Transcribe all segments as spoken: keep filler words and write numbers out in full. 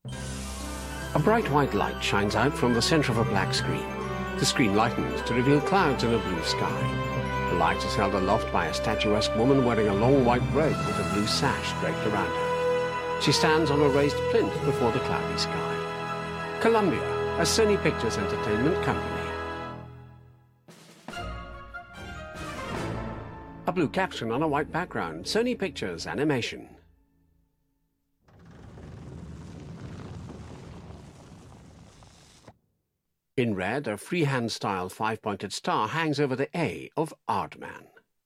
A bright white light shines out from the center of a black screen. The screen lightens to reveal clouds and a blue sky. The light is held aloft by a statuesque woman wearing a long white robe with a blue sash draped around her. She stands on a raised plinth before the cloudy sky. Columbia, a Sony Pictures Entertainment company. A blue caption on a white background. Sony Pictures Animation. In red, a freehand-style five-pointed star hangs over the A of Aardman.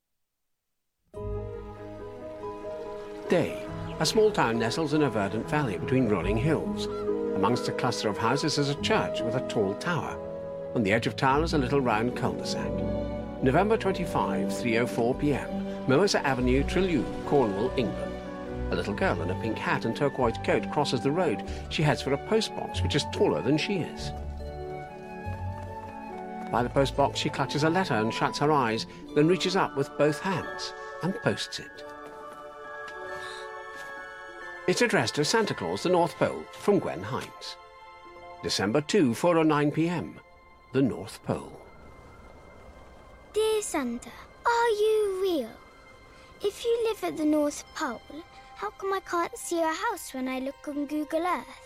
Day. A small town nestles in a verdant valley between rolling hills. Amongst a cluster of houses is a church with a tall tower. On the edge of town is a little round cul-de-sac. November twenty-fifth, three oh four p m Mimosa Avenue, Trelew, Cornwall, England. A little girl in a pink hat and turquoise coat crosses the road. She heads for a postbox which is taller than she is. By the postbox, she clutches a letter and shuts her eyes, then reaches up with both hands and posts it. It's addressed to Santa Claus, the North Pole, from Gwen Hines. December second, four oh nine p m The North Pole. Dear Santa, are you real? If you live at the North Pole, how come I can't see your house when I look on Google Earth?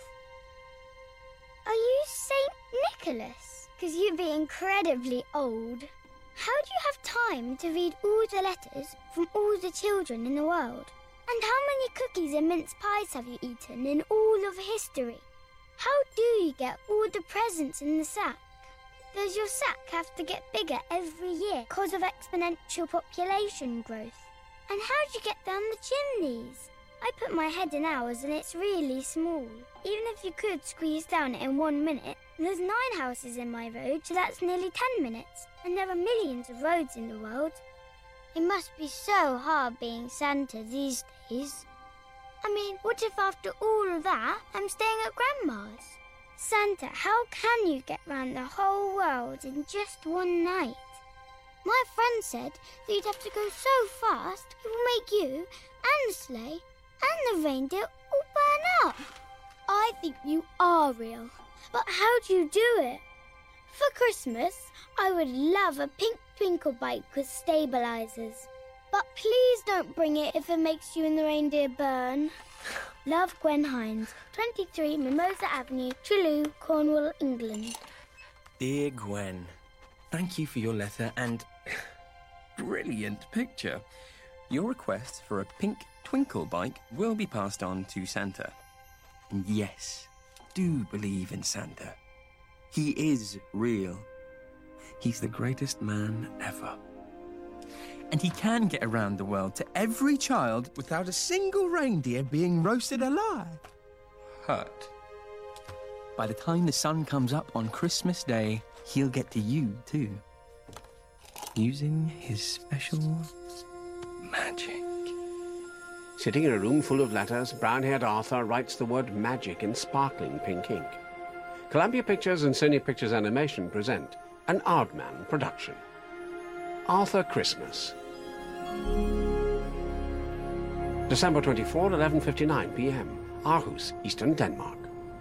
Are you Saint Nicholas? Because you'd be incredibly old. How do you have time to read all the letters from all the children in the world? And how many cookies and mince pies have you eaten in all of history? How do you get all the presents in the sack? Does your sack have to get bigger every year because of exponential population growth? And how do you get down the chimneys? I put my head in ours and it's really small. Even if you could squeeze down it in one minute, there's nine houses in my road, so that's nearly ten minutes. And there are millions of roads in the world. It must be so hard being Santa these days. I mean, what if after all of that, I'm staying at Grandma's? Santa, how can you get round the whole world in just one night? My friend said that you'd have to go so fast it will make you and the sleigh and the reindeer all burn up. I think you are real, but how do you do it? For Christmas, I would love a pink twinkle bike with stabilizers. But please don't bring it if it makes you and the reindeer burn. Love, Gwen Hines, twenty-three Mimosa Avenue, Trelew, Cornwall, England. Dear Gwen, thank you for your letter and brilliant picture. Your request for a pink twinkle bike will be passed on to Santa. And yes, do believe in Santa. He is real. He's the greatest man ever. And he can get around the world to every child without a single reindeer being roasted alive. Hurt. By the time the sun comes up on Christmas Day, he'll get to you too. Using his special magic. Sitting in a room full of letters, brown-haired Arthur writes the word magic in sparkling pink ink. Columbia Pictures and Sony Pictures Animation present an Aardman production. Arthur Christmas. December twenty-fourth, eleven fifty-nine p m Aarhus, Eastern Denmark.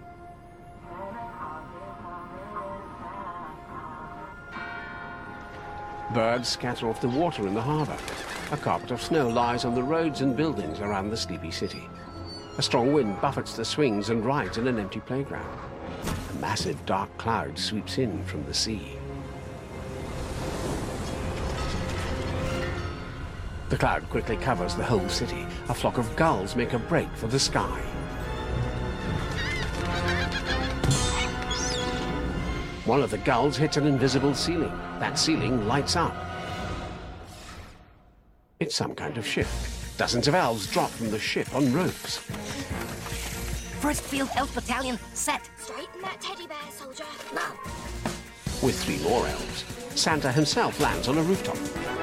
Birds scatter off the water in the harbour. A carpet of snow lies on the roads and buildings around the sleepy city. A strong wind buffets the swings and rides in an empty playground. A massive dark cloud sweeps in from the sea. The cloud quickly covers the whole city. A flock of gulls make a break for the sky. One of the gulls hits an invisible ceiling. That ceiling lights up. It's some kind of ship. Dozens of elves drop from the ship on ropes. First Field Elf Battalion, set. Straighten that teddy bear, soldier. Now. With three more elves, Santa himself lands on a rooftop.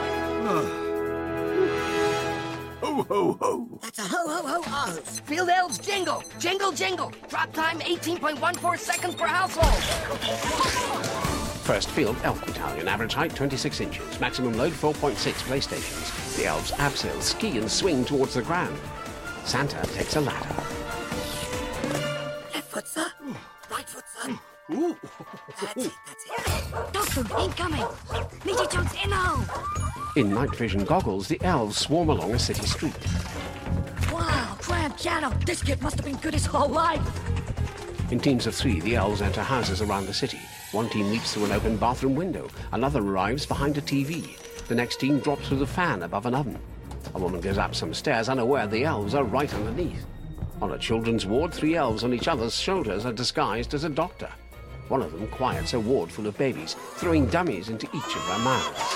Ho, ho, ho. That's a ho, ho, ho, ho. Field Elves jingle. Jingle, jingle. Drop time eighteen point one four seconds per household. First Field Elf Battalion, average height twenty-six inches, maximum load four point six PlayStations. The elves abseil, ski and swing towards the ground. Santa takes a ladder. Left foot That's it, that's it. Doctor, incoming! Meaty Chunks in the hole! In night vision goggles, the elves swarm along a city street. Wow, cram piano! This kid must have been good his whole life! In teams of three, the elves enter houses around the city. One team leaps through an open bathroom window. Another arrives behind a T V. The next team drops through the fan above an oven. A woman goes up some stairs, unaware the elves are right underneath. On a children's ward, three elves on each other's shoulders are disguised as a doctor. One of them quiets a ward full of babies, throwing dummies into each of their mouths.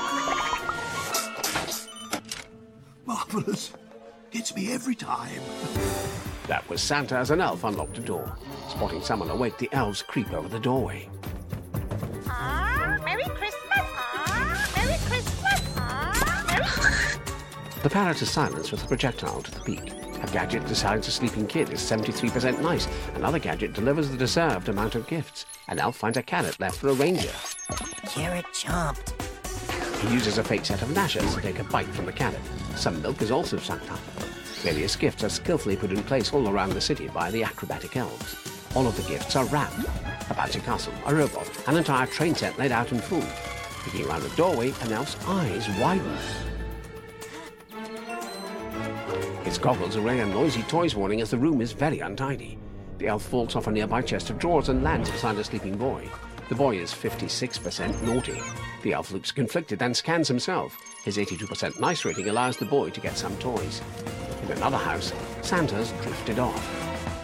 Marvellous. Gets me every time. That was Santa as an elf unlocked a door. Spotting someone awake, the elves creep over the doorway. Ah, Merry Christmas! Ah, Merry Christmas! Ah, Merry Christmas! The parrot is silenced with a projectile to the beak. A gadget decides a sleeping kid is seventy-three percent nice. Another gadget delivers the deserved amount of gifts. An elf finds a carrot left for a ranger. Carrot chomped. He uses a fake set of gnashers to take a bite from the carrot. Some milk is also sucked up. Various gifts are skillfully put in place all around the city by the acrobatic elves. All of the gifts are wrapped. A bouncy castle, a robot, an entire train set laid out in full. Peeking around the doorway, an elf's eyes widen. His goggles array a noisy toys warning as the room is very untidy. The elf falls off a nearby chest of drawers and lands beside a sleeping boy. The boy is fifty-six percent naughty. The elf looks conflicted and scans himself. His eighty-two percent nice rating allows the boy to get some toys. In another house, Santa's drifted off.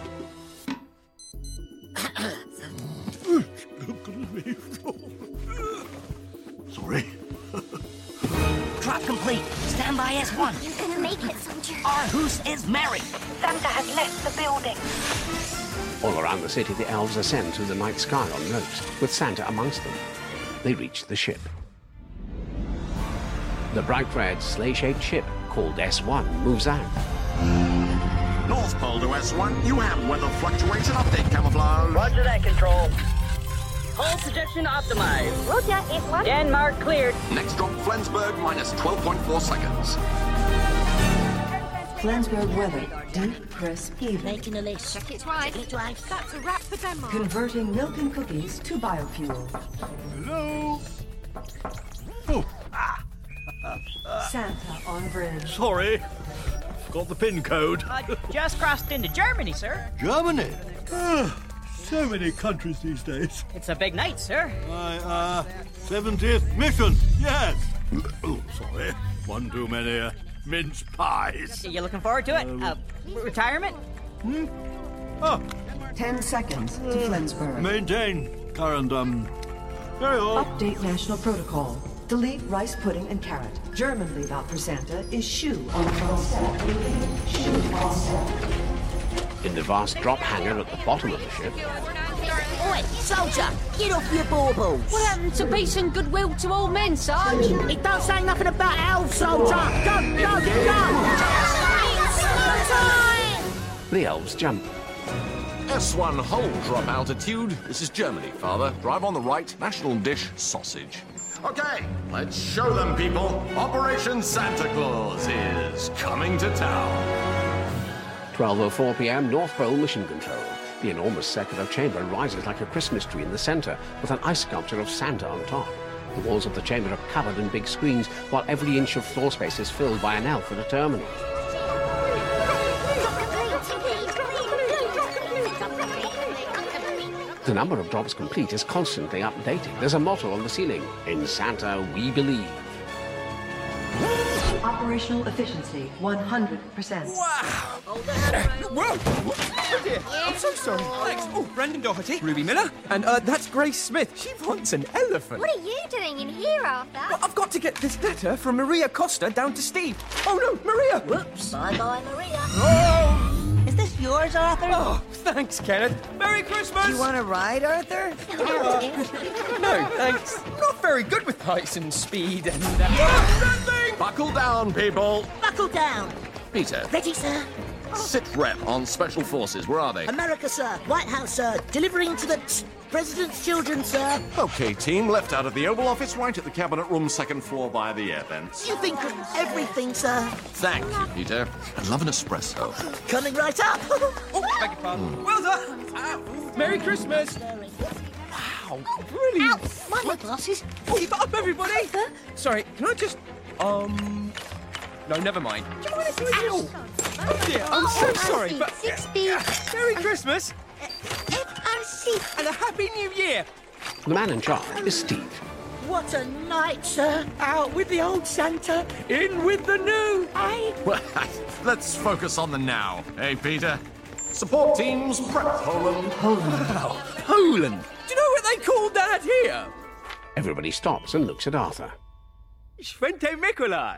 Sorry. Drop complete. Stand by S one. You're gonna make it, soldier. Our hoose is merry. Santa has left the building. All around the city, the elves ascend through the night sky on ropes, with Santa amongst them. They reach the ship. The bright red sleigh-shaped ship, called S one, moves out. North Pole to S one, you have weather fluctuation update camouflage. Roger that, Control. Hull projection optimized. Roger, S one. Denmark cleared. Next drop Flensburg minus twelve point four seconds. Flensburg weather, deep, crisp, even. Making a list. Check it right. Check it twice. That's a wrap for Denmark. Converting milk and cookies to biofuel. Hello? Oh, Santa on bridge. sorry. Forgot the pin code. Uh, just crossed into Germany, sir. Germany? Ah, so many countries these days. It's a big night, sir. My, uh, seventieth mission, yes. Oh, sorry. One too many, uh, mince pies. You looking forward to it? Uh, retirement? Ah, Ten seconds to Flensburg. maintain current, um, carry on. Update national protocol. Delete rice pudding and carrot. German leave out for Santa is shoe on front step. Shoe on step. In the vast drop hangar at the bottom of the ship, Oi, soldier, get off your baubles. What happened to peace and goodwill to all men, Sarge? It don't say nothing about elves, soldier. Go, go, go. the elves jump. S one hull drop altitude. This is Germany, Father. Drive on the right, national dish, sausage. Okay, let's show them, people. Operation Santa Claus is coming to town. twelve oh four p m, North Pole Mission Control. The enormous circular chamber rises like a Christmas tree in the center, with an ice sculpture of Santa on top. The walls of the chamber are covered in big screens, while every inch of floor space is filled by an elf at a terminal. The number of drops complete is constantly updated. There's a motto on the ceiling: "In Santa, we believe." Operational efficiency, one hundred percent. Whoa! Oh dear, I'm so sorry. Thanks. Oh, Brendan Doherty, Ruby Miller, and uh, that's Grace Smith. She wants an elephant. What are you doing in here, Arthur? Well, I've got to get this letter from Maria Costa down to Steve. Oh no, Maria! Whoops. Bye-bye, Maria. Oh! Is this yours, Arthur? Oh, thanks, Kenneth. Merry Christmas! You want to ride, Arthur? No, thanks. I'm not very good with heights and speed and... Uh... Yeah. Buckle down, people. Buckle down. Peter, Ready, sir? sit rep on Special Forces. Where are they? America, sir. White House, sir. Delivering to the t- President's children, sir. Okay, team. Left out of the Oval Office, right at the Cabinet Room, second floor by the air vents. You think of everything, sir. Thank you, Peter. I'd love an espresso. Coming right up. Oh, beg your pardon. Well done. Ah, Merry Christmas. Wow. Wow, brilliant. Ow, mind my glasses. Keep it up, everybody. Sorry, can I just... Um... No, never mind. Do you mind if I do? Oh, dear, I'm so sorry, but... Six B. Merry Christmas F R C. and a Happy New Year. The man in charge is Steve. What a night, sir. Out with the old Santa, in with the new, eh? Well, let's focus on the now, eh, Peter? Support teams prep Poland. Wow, Poland. Do you know what they call that here? Everybody stops and looks at Arthur. Święty Mikołaj.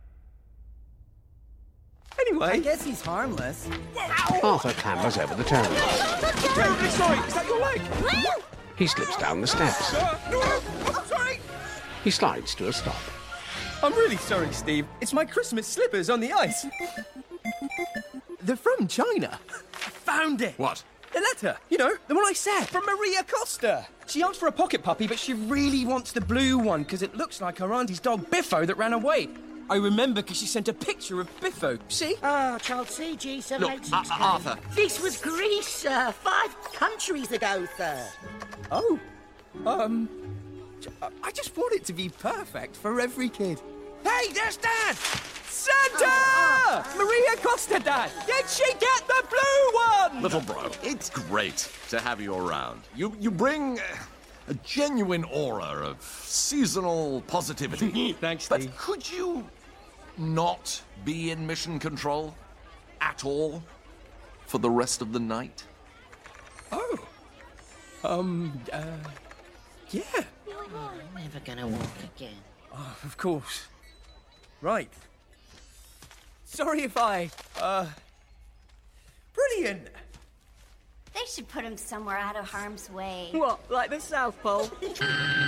Anyway... I guess he's harmless. Arthur clambers over the turn. Terribly sorry, is that your leg? He slips down the steps. Uh, no, I'm sorry. He slides to a stop. I'm really sorry, Steve. It's my Christmas slippers on the ice. They're from China. I found it. What? The letter. You know, the one I said. From Maria Costa. She asked for a pocket puppy, but she really wants the blue one because it looks like her auntie's dog Biffo that ran away. I remember because she sent a picture of Biffo. See? Ah, child C G seven eight six. Look, uh, Arthur. This was Greece, sir. Five countries ago, sir. Oh. Um... I just want it to be perfect for every kid. Hey, there's Dad! Santa! Oh, oh. Maria Costa, Dad! Did she get the blue one? Little bro, it's great to have you around. You you bring uh, a genuine aura of seasonal positivity. Thanks, But Steve. could you not be in mission control at all for the rest of the night? Oh. Um, uh... Yeah. I'm never gonna walk again. Oh, of course. Right. Sorry if I, uh... Brilliant! They should put him somewhere out of harm's way. What, like the South Pole? Waiter!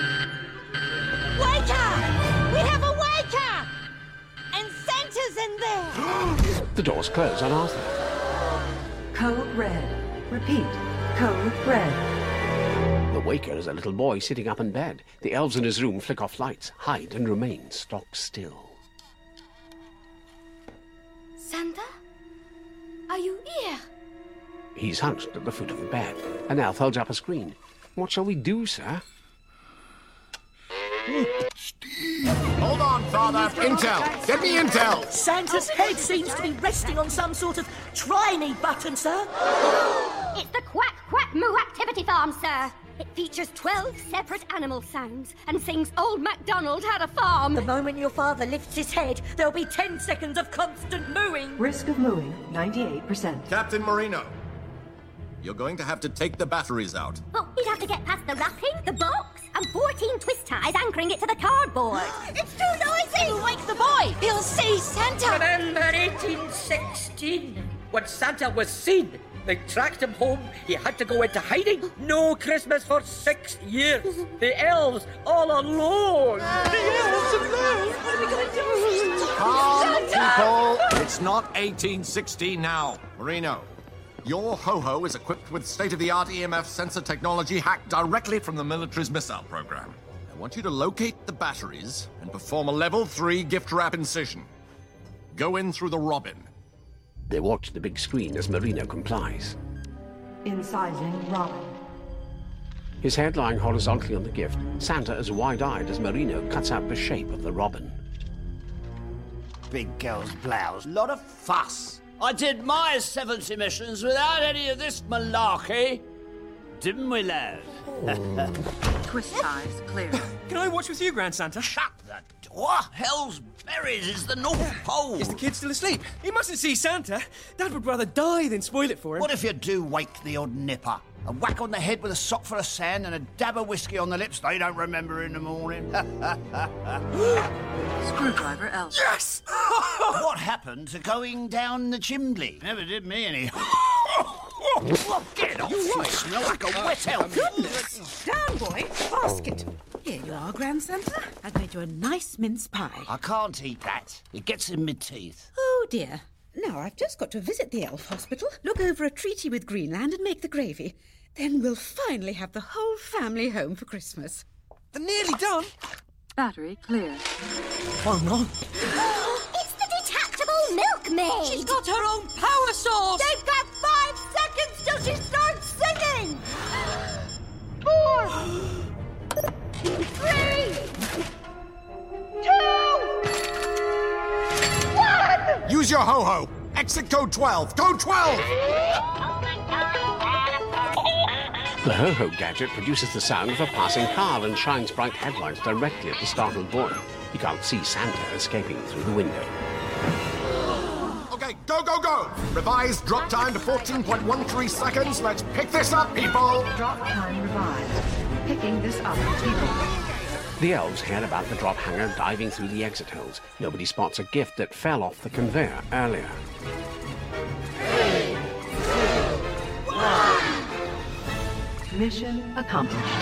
We have a waiter! And Santa's in there! The doors close on Arthur. Code red. Repeat. Code red. The waker is a little boy sitting up in bed. The elves in his room flick off lights, hide, and remain stock still. Santa? Are you here? He's hunched at the foot of the bed. An elf holds up a screen. What shall we do, sir? Hold on, Father. Intel. Get me intel. Santa's head seems to be resting on some sort of try-me button, sir. It's the Quack Quack Moo Activity Farm, sir. It features twelve separate animal sounds and sings Old MacDonald Had a Farm. The moment your father lifts his head, there'll be ten seconds of constant mooing. Risk of mooing, ninety-eight percent. Captain Marino, you're going to have to take the batteries out. Well, we'd have to get past the wrapping, the box, and fourteen twist ties anchoring it to the cardboard. It's too noisy! It'll wake the boy! He'll see Santa! November eighteen sixteen, when Santa was seen. They tracked him home. He had to go into hiding. No Christmas for six years. The elves all alone. The elves alone. What are we going to do? Calm, people. It's not eighteen sixteen now. Marino, your ho-ho is equipped with state-of-the-art E M F sensor technology hacked directly from the military's missile program. I want you to locate the batteries and perform a level three gift wrap incision. Go in through the robin. They watch the big screen as Marino complies. Incising Robin. His head lying horizontally on the gift, Santa is wide-eyed as Marino cuts out the shape of the robin. Big girl's blouse. Lot of fuss. I did my seventy missions without any of this malarkey. Didn't we, lad? Twist ties clear. Can I watch with you, Grand Santa? Shut the door. Hell's berries is the North Pole. Is the kid still asleep? He mustn't see Santa. Dad would rather die than spoil it for him. What if you do wake the odd nipper? A whack on the head with a sock full of sand and a dab of whiskey on the lips they don't remember in the morning. Screwdriver elf. Yes! What happened to going down the chimney? Never did me any. Get off! You right. smell like a wet elf. Goodness! Down, boy. Basket. Here you are, Grand Santa. I've made you a nice mince pie. I can't eat that. It gets in my teeth. Oh, dear. Now, I've just got to visit the elf hospital, look over a treaty with Greenland and make the gravy. Then we'll finally have the whole family home for Christmas. They're nearly done. Battery clear. Oh, no. It's the detachable milkmaid! She's got her own power source! They've got five seconds till she starts singing! Four, ho-ho! Exit code twelve! Code twelve! The ho-ho gadget produces the sound of a passing car and shines bright headlights directly at the startled boy. He can't see Santa escaping through the window. Okay, go, go, go! Revised drop time to fourteen point one three seconds. Let's pick this up, people! Drop time revised. Picking this up, people. The elves hear about the drop hanger diving through the exit holes. Nobody spots a gift that fell off the conveyor earlier. Mission accomplished.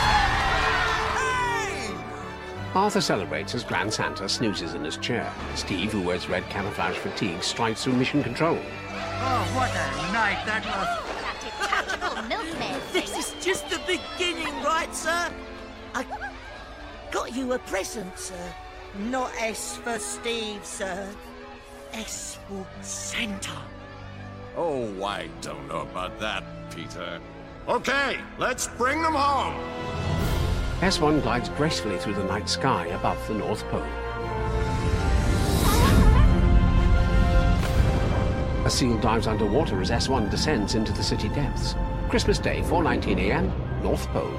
Arthur celebrates as Grand Santa snoozes in his chair. Steve, who wears red camouflage fatigue, strides through mission control. Oh, what a night that was. Tactical milkman. This is just the beginning, right, sir? I got you a present, sir. Not S for Steve, sir. S for Santa. Oh, I don't know about that, Peter. Okay, let's bring them home! S one glides gracefully through the night sky above the North Pole. A seal dives underwater as S one descends into the city depths. Christmas Day, four nineteen a m, North Pole.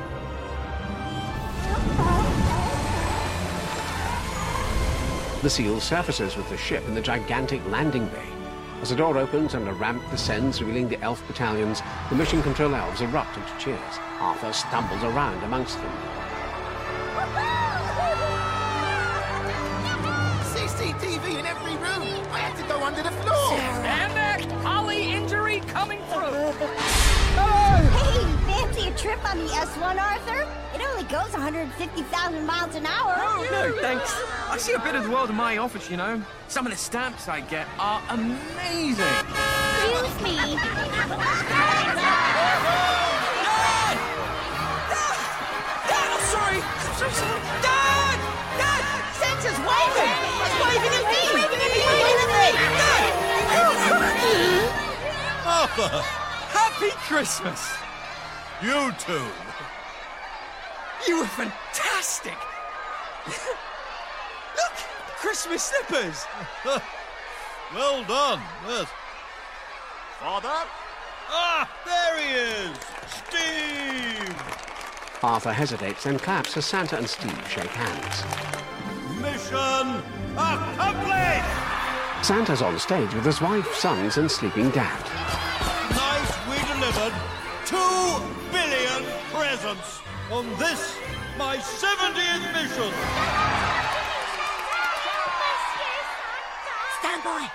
The seal surfaces with the ship in the gigantic landing bay. As the door opens and a ramp descends, revealing the elf battalions, the mission control elves erupt into cheers. Arthur stumbles around amongst them. C C T V in every room! I had to go under the floor! Stand back! Holly injury coming through! Hey, fancy a trip on the S one, Arthur? It only goes one hundred fifty thousand miles an hour. Oh, no, thanks. I see a bit of the world in my office, you know. Some of the stamps I get are amazing. Excuse me. Dad! Dad! Dad, I'm sorry. I'm so sorry. Dad! Dad! Santa's waving. He's waving at me. Waving at me. Waving at me. Arthur! Happy Christmas! You too. You were fantastic! Look! Christmas slippers! Well done, yes. Father? Ah, there he is! Steve! Arthur hesitates and claps as Santa and Steve shake hands. Mission accomplished! Santa's on stage with his wife, sons, and sleeping dad. Tonight we delivered two billion presents on this, my seventieth mission. Stand by.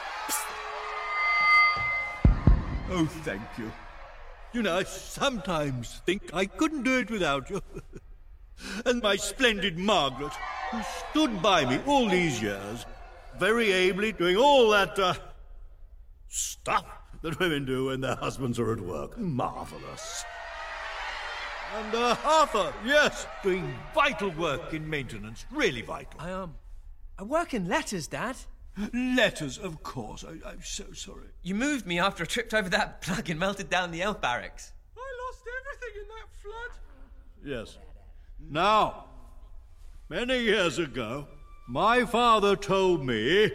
Oh, thank you. You know, I sometimes think I couldn't do it without you. And my splendid Margaret, who stood by me all these years, very ably doing all that, uh, stuff that women do when their husbands are at work. Marvellous. And, uh, Arthur, yes, doing vital work in maintenance. Really vital. I, um, I work in letters, Dad. Letters, of course. I, I'm so sorry. You moved me after I tripped over that plug and melted down the elf barracks. I lost everything in that flood. Yes. Now, many years ago, my father told me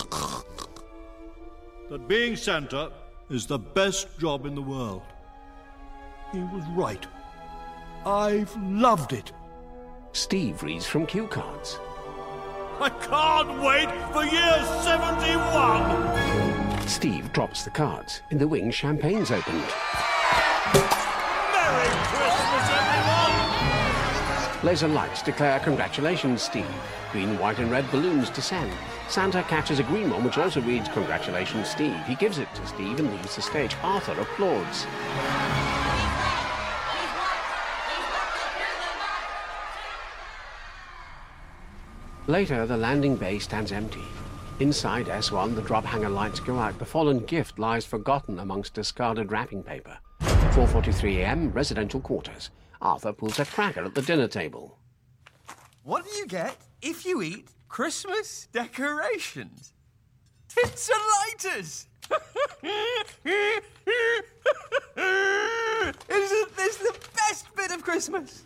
that being Santa is the best job in the world. He was right. I've loved it. Steve reads from cue cards. I can't wait for year seventy-one! Steve drops the cards. In the wing, champagne's opened. Merry Christmas, everyone! Laser lights declare congratulations, Steve. Green, white and red balloons descend. Santa catches a green one which also reads congratulations, Steve. He gives it to Steve and leaves the stage. Arthur applauds. Later, the landing bay stands empty. Inside S one, the drop hanger lights go out. The fallen gift lies forgotten amongst discarded wrapping paper. four forty-three a m, residential quarters. Arthur pulls a cracker at the dinner table. What do you get if you eat Christmas decorations? Tinsel lighters! Isn't this the best bit of Christmas?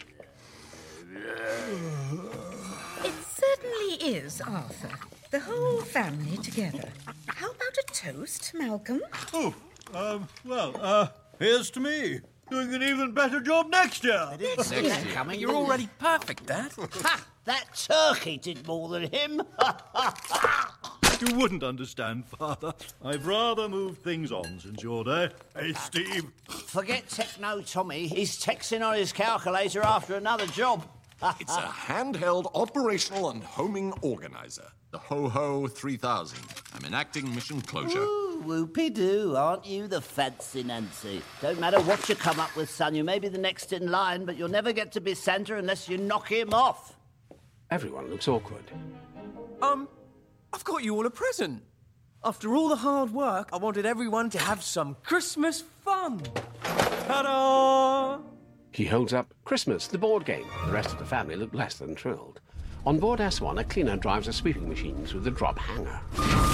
It certainly is, Arthur. The whole family together. How toast, Malcolm? Oh, um, well, uh, here's to me. Doing an even better job next year. I didn't see that coming. You're already perfect, Dad. Ha! That turkey did more than him. You wouldn't understand, Father. I've rather moved things on since your day. Hey, Steve. Forget Techno Tommy. He's texting on his calculator after another job. It's a handheld operational and homing organizer. The Ho-Ho three thousand. I'm enacting mission closure. Ooh, whoopie-doo, aren't you the fancy Nancy? Don't matter what you come up with, son. You may be the next in line, but you'll never get to be Santa unless you knock him off. Everyone looks awkward. Um, I've got you all a present. After all the hard work, I wanted everyone to have some Christmas fun. Ta-da! He holds up Christmas, the board game. The rest of the family look less than thrilled. On board S one, a cleaner drives a sweeping machine through the drop hangar.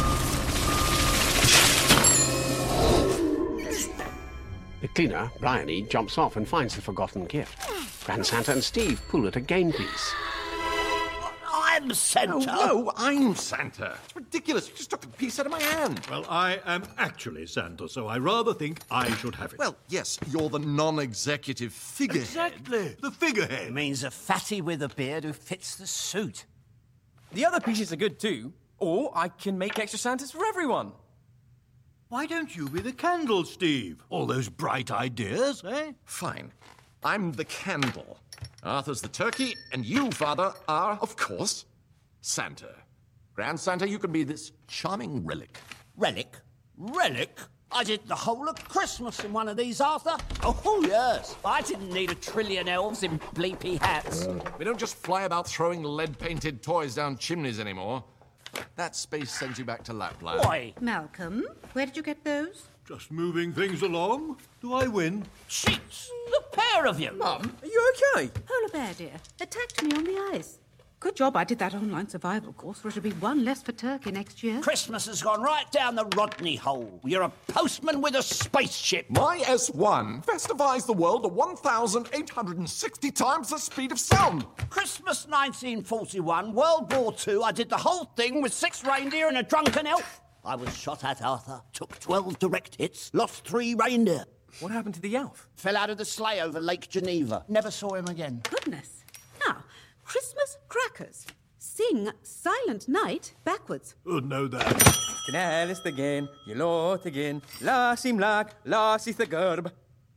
The cleaner, Bryony, jumps off and finds the forgotten gift. Grand Santa and Steve pull at a game piece. I'm Santa. Oh, no, I'm Santa. It's ridiculous. You just took the piece out of my hand. Well, I am actually Santa, so I rather think I should have it. Well, yes, you're the non-executive figurehead. Exactly. The figurehead. It means a fatty with a beard who fits the suit. The other pieces are good too, or I can make extra Santas for everyone. Why don't you be the candle, Steve? All those bright ideas, eh? Fine. I'm the candle. Arthur's the turkey, and you, Father, are, of course, Santa. Grand Santa, you can be this charming relic. Relic? Relic? I did the whole of Christmas in one of these, Arthur. Oh, yes. I didn't need a trillion elves in bleepy hats. We don't just fly about throwing lead-painted toys down chimneys anymore. That space sends you back to Lapland. Why? Malcolm, where did you get those? Just moving things along. Do I win? Cheats! The pair of you! Mum, are you okay? Polar bear, dear. Attacked me on the ice. Good job I did that online survival course, or it'll be one less for Turkey next year. Christmas has gone right down the Rodney hole. You're a postman with a spaceship. My S one festivies the world at one thousand eight hundred sixty times the speed of sound. Christmas nineteen forty-one, World War Two, I did the whole thing with six reindeer and a drunken elf. I was shot at, Arthur. Took twelve direct hits. Lost three reindeer. What happened to the elf? Fell out of the sleigh over Lake Geneva. Never saw him again. Goodness. Now, Christmas crackers. Sing Silent Night backwards. Oh, no, that. Knälis again, you lot again, lasim lag, lasis the gerb.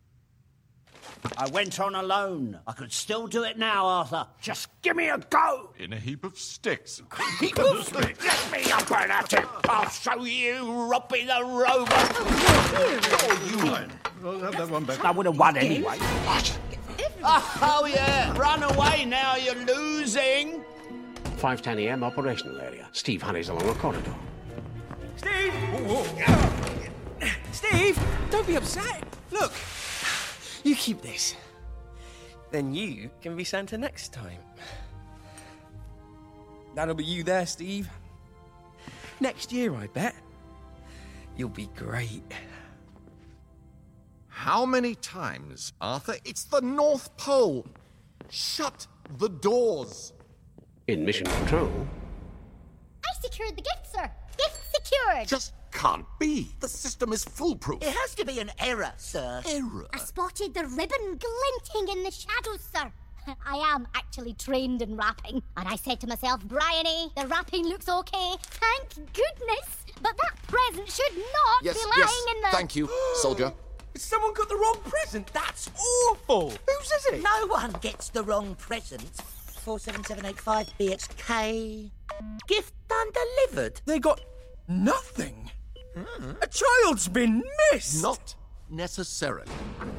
I went on alone. I could still do it now, Arthur. Just give me a go. In a heap of sticks. Heap of sticks? Let me up and at it. I'll show you, Robbie the Rover. Oh, you won. I'll have that one back. I would have won anyway. Oh, yeah. Run away now, you're losing. five ten a m operational area. Steve hurries along a corridor. Steve! Steve, don't be upset. Look, you keep this. Then you can be Santa next time. That'll be you there, Steve. Next year, I bet. You'll be great. How many times, Arthur? It's the North Pole. Shut the doors. In mission control. I secured the gift, sir. Gift secured. Just can't be. The system is foolproof. It has to be an error, sir. Error? I spotted the ribbon glinting in the shadows, sir. I am actually trained in rapping. And I said to myself, Bryony, the rapping looks okay. Thank goodness. But that present should not Yes, be lying yes. in the... Thank you, soldier. Someone got the wrong present. That's awful. Whose is it? No one gets the wrong present. four seven seven eight five B X K. Gift undelivered. They got nothing. Hmm. A child's been missed. Not necessarily.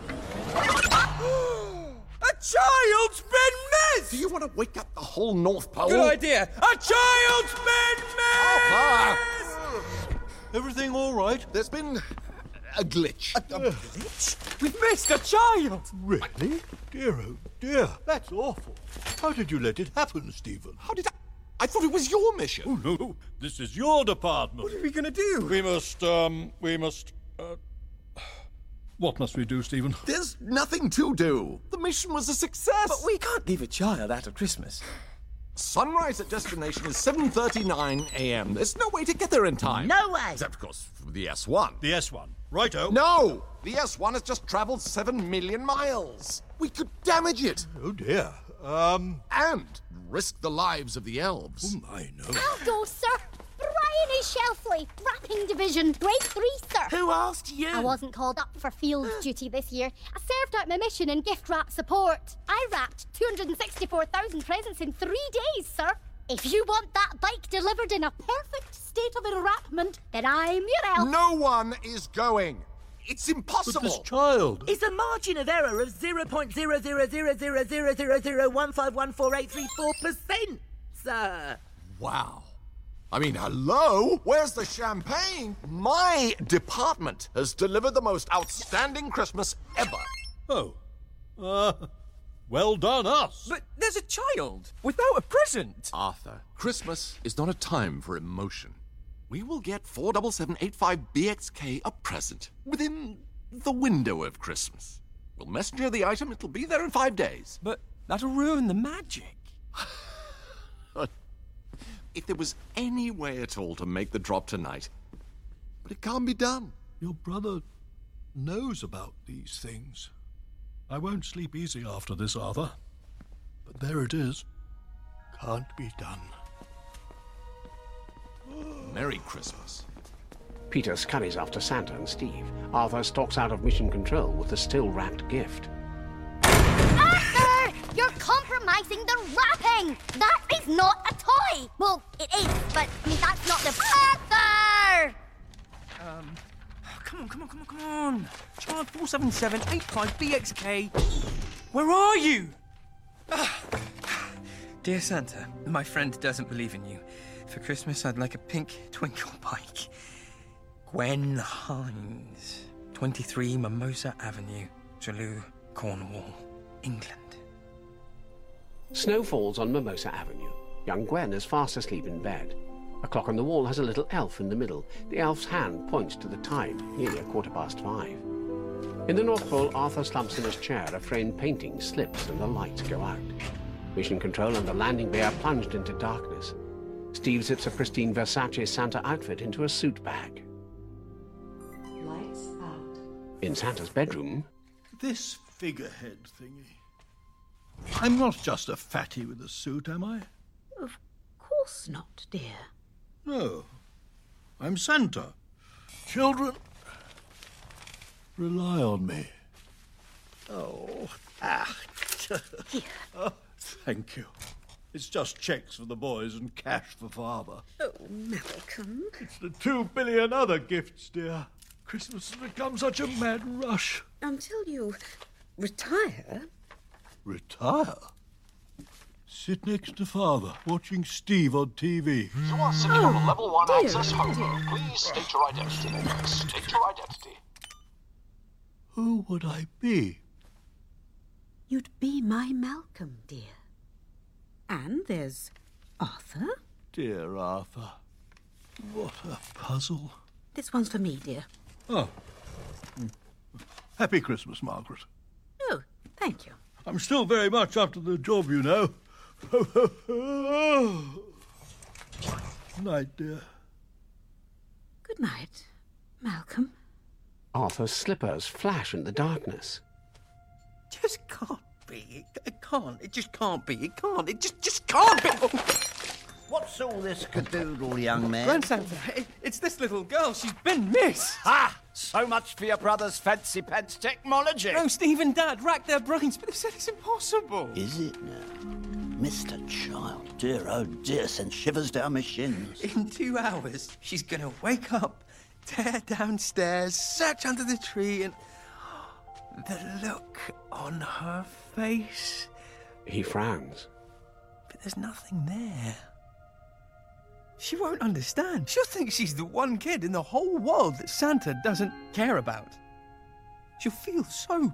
A child's been missed. Do you want to wake up the whole North Pole? Good idea. A child's been missed. Arthur! Everything all right? There's been a glitch. A, a glitch? We've missed a child. Really? Dear, oh dear. That's awful. How did you let it happen, Stephen? How did I... I thought it was your mission. Oh, no. This is your department. What are we going to do? We must, um, we must... Uh, what must we do, Stephen? There's nothing to do. The mission was a success. But we can't leave a child out of Christmas. Sunrise at destination is seven thirty-nine a m There's no way to get there in time. No way! Except, of course, for the S one. The S one. Righto. No! The S one has just travelled seven million miles. We could damage it. Oh, dear. Um... And risk the lives of the elves. Oh, my, no. I'll go, sir. Brian Shelfley, Wrapping Division, Grade three, sir. Who asked you? I wasn't called up for field duty this year. I served out my mission in gift wrap support. I wrapped two hundred sixty-four thousand presents in three days, sir. If you want that bike delivered in a perfect state of enwrapment, then I'm your elf. No one is going. It's impossible. But this child... Is a margin of error of zero point zero zero zero zero zero zero zero one five one four eight three four percent, sir. Wow. I mean, hello? Where's the champagne? My department has delivered the most outstanding Christmas ever. Oh. Uh, well done, us. But there's a child without a present. Arthur, Christmas is not a time for emotion. We will get four seven seven eight five B X K a present within the window of Christmas. We'll messenger the item. It'll be there in five days. But that'll ruin the magic. If there was any way at all to make the drop tonight, but it can't be done. Your brother knows about these things. I won't sleep easy after this, Arthur. But there it is. Can't be done. Merry Christmas. Peter scurries after Santa and Steve. Arthur stalks out of mission control with the still-wrapped gift. Arthur! You're compromising the wrapping! That is not a toy! Well, it is, but I mean, that's not the... Arthur! Um, oh, come on, come on, come on, come on. Child four seven seven eight five B X K. Where are you? Ah. Dear Santa, my friend doesn't believe in you. For Christmas, I'd like a pink twinkle bike. Gwen Hines, twenty-three Mimosa Avenue, Toulouse, Cornwall, England. Snow falls on Mimosa Avenue. Young Gwen is fast asleep in bed. A clock on the wall has a little elf in the middle. The elf's hand points to the time, nearly a quarter past five. In the North Pole, Arthur slumps in his chair. A framed painting slips and the lights go out. Mission control and the landing bay are plunged into darkness. Steve zips a pristine Versace Santa outfit into a suit bag. Lights out. In Santa's bedroom... This figurehead thingy. I'm not just a fatty with a suit, am I? Of course not, dear. No. I'm Santa. Children, rely on me. Oh, ah. Oh, thank you. It's just checks for the boys and cash for Father. Oh, Malcolm. It's the two billion other gifts, dear. Christmas has become such a mad rush. Until you retire. Retire? Sit next to Father, watching Steve on T V. You are sitting on a level one dear, access home. dear. Please state your identity. State your identity. Who would I be? You'd be my Malcolm, dear. And there's Arthur. Dear Arthur. What a puzzle. This one's for me, dear. Oh. Happy Christmas, Margaret. Oh, thank you. I'm still very much up to the job, you know. Night, dear. Good night, Malcolm. Arthur's slippers flash in the darkness. Just can't be. It, it can't. It just can't be. It can't. It just just can't be. Oh. What's all this cadoodle, young man? Grand Santa, it, it's this little girl. She's been missed. Ha! So much for your brother's fancy pants technology. No, Steve and Dad racked their brains, but they said it's impossible. Is it now? Mister Child, dear, oh dear, sends shivers down my shins. In two hours, she's gonna wake up, tear downstairs, search under the tree, and the look on her face. He frowns. But there's nothing there. She won't understand. She'll think she's the one kid in the whole world that Santa doesn't care about. She'll feel so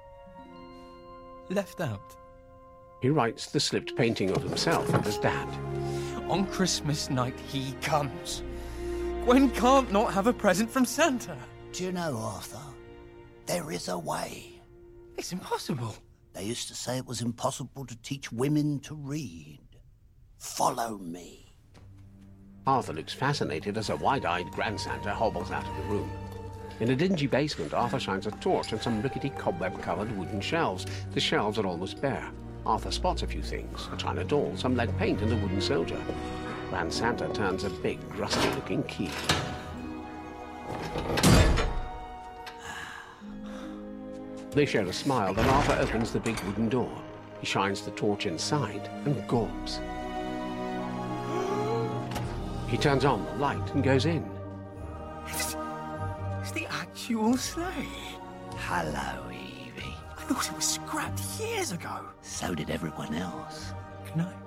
left out. He writes the slipped painting of himself and his dad. On Christmas night, he comes. Gwen can't not have a present from Santa. Do you know, Arthur, there is a way. It's impossible. They used to say it was impossible to teach women to read. Follow me. Arthur looks fascinated as a wide-eyed Grand Santa hobbles out of the room. In a dingy basement, Arthur shines a torch on some rickety cobweb-covered wooden shelves. The shelves are almost bare. Arthur spots a few things: a china doll, some lead paint, and a wooden soldier. Grand Santa turns a big, rusty-looking key. They share a smile, then Arthur opens the big wooden door. He shines the torch inside and gawps. He turns on the light and goes in. It's, it's the actual sleigh. Hello, Evie. I thought it was scrapped years ago. So did everyone else. Can I?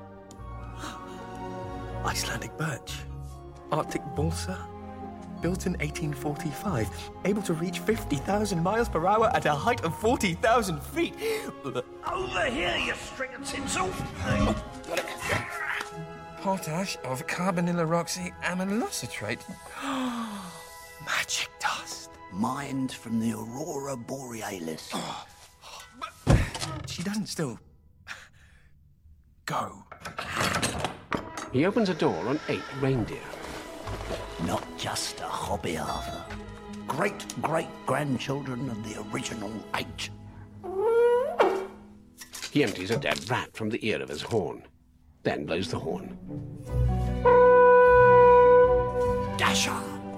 Icelandic birch. Arctic balsa. Built in eighteen forty-five. Able to reach fifty thousand miles per hour at a height of forty thousand feet. Over here, you string of tinsel. Oh, got it. Potash of carbonyl-oxyamylocitrate. Magic dust. Mined from the Aurora Borealis. Oh, but she doesn't still go. He opens a door on eight reindeer. Not just a hobby, Arthur. Great-great-grandchildren of the original eight. He empties a dead rat from the ear of his horn, then blows the horn. Dasher!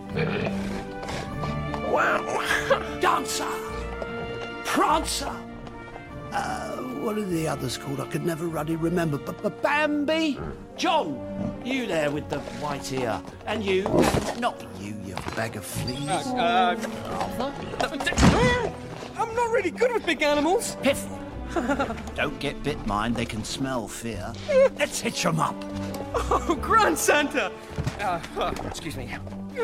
Wow! Dancer! Prancer! Uh, what are the others called? I could never really remember. But Bambi? John! You there with the white ear. And you, and not you, you bag of fleas. Uh, uh, I'm not really good with big animals. Piff! Don't get bit, mind. They can smell fear. Let's hitch them up. Oh, Grand Santa! Uh, uh, excuse me.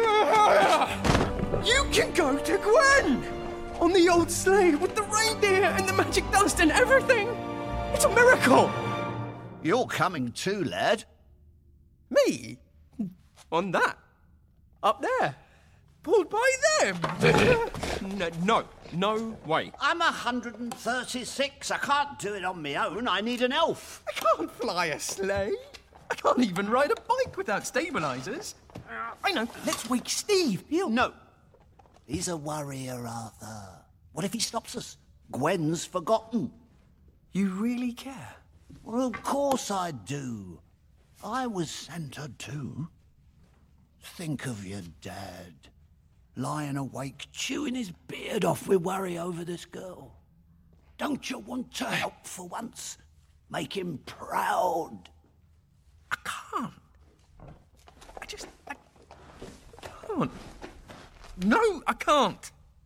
You can go to Gwen! On the old sleigh with the reindeer and the magic dust and everything! It's a miracle! You're coming too, lad. Me? On that? Up there? Pulled by them? no, no, no way. I'm one hundred thirty-six. I can't do it on my own. I need an elf. I can't fly a sleigh. I can't even ride a bike without stabilizers. I know. Let's wake Steve. He'll... No. He's a warrior, Arthur. What if he stops us? Gwen's forgotten. You really care? Well, of course I do. I was Santa too. Think of your dad, lying awake, chewing his beard off with worry over this girl. Don't you want to help for once? Make him proud. I can't. I just... I can't. No, I can't.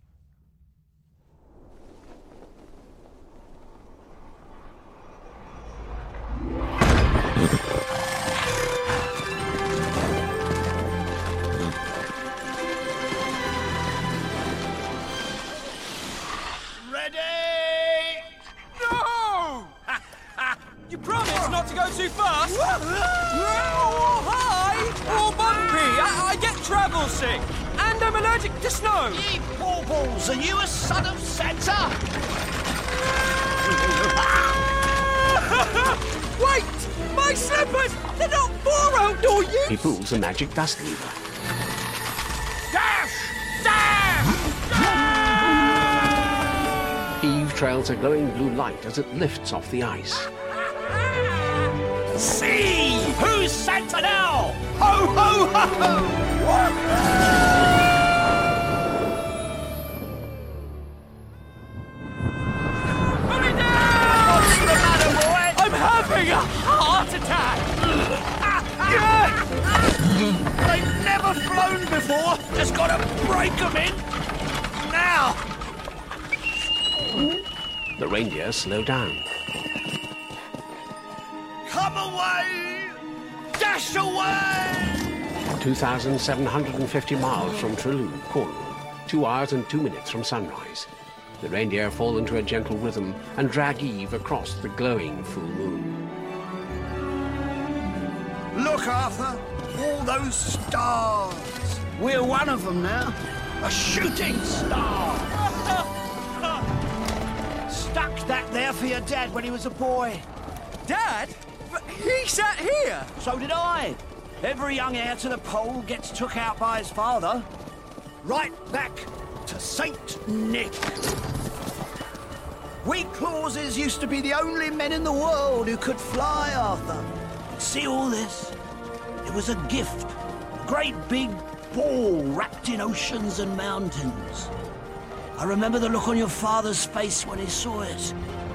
Ready? No! You promised not to go too fast. Oh, hi! Oh, bumpy. I, I get travel sick. And I'm allergic to snow. Ye baubles, are you a son of Santa? Wait! My slippers! They're not for outdoor use! He pulls a magic dust lever. Dash! Dash! Dash! Eve trails a glowing blue light as it lifts off the ice. See! Who's Santa now? Ho, ho, ho, ho! Having a heart attack! They've never flown before. Just gotta break them in. Now. The reindeer slow down. Come away! Dash away! two thousand seven hundred fifty miles from Trelew, Cornwall. Two hours and two minutes from sunrise. The reindeer fall into a gentle rhythm and drag Eve across the glowing full moon. Look, Arthur, all those stars. We're one of them now. A shooting star. Stuck that there for your dad when he was a boy. Dad? But he sat here! So did I. Every young heir to the pole gets took out by his father. Right back to Saint Nick. We Clauses used to be the only men in the world who could fly, Arthur. See all this? It was a gift. A great big ball wrapped in oceans and mountains. I remember the look on your father's face when he saw it.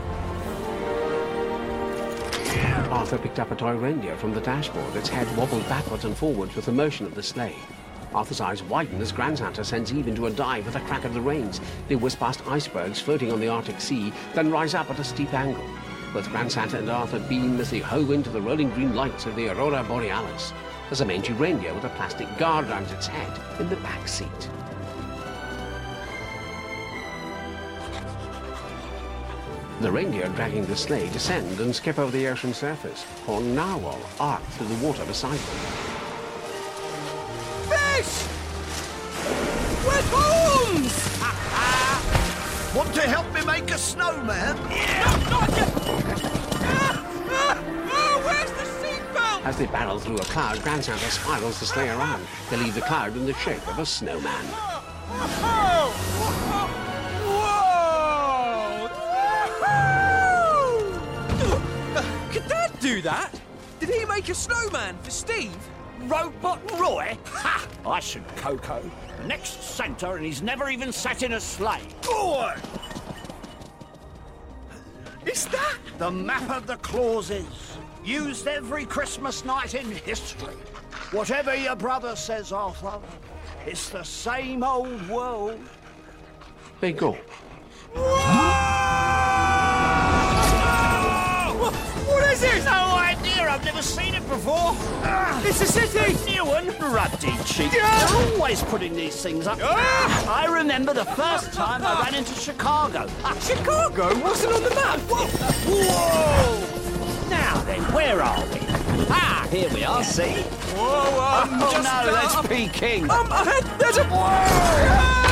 Arthur picked up a toy reindeer from the dashboard. Its head wobbled backwards and forwards with the motion of the sleigh. Arthur's eyes widen as Grand Santa sends Eve into a dive with a crack of the reins. They whiz past icebergs floating on the Arctic Sea, then rise up at a steep angle. Both Grand Santa and Arthur beam as they hoe into the rolling green lights of the Aurora Borealis. There's a mangy reindeer with a plastic guard around its head in the back seat. The reindeer dragging the sleigh descend and skip over the ocean surface. Horn narwhal arc through the water beside them. Fish! With horns! Want to help me make a snowman? Yeah! Not yet! Ah, ah, ah, where's the seatbelt? As they barrel through a cloud, Grand Santa spirals the sleigh around. They leave the cloud in the shape of a snowman. Could Dad do that? Did he make a snowman for Steve? Robot Roy? Ha! I should Coco. The next Santa, and he's never even sat in a sleigh. Boy! Is that the map of the Clauses? Used every Christmas night in history. Whatever your brother says, Arthur, it's the same old world. They go. What is it? No idea. I've never seen it before. Uh, it's a city. New one. Ruddy cheek. Yeah. They're always putting these things up. Ah. I remember the first time I ran into Chicago. Chicago wasn't on the map. Whoa. Whoa. Now then, where are we? Ah, here we are. See? Whoa, whoa. Oh, no, uh, that's Peking. Um, ahead, there's a... Whoa.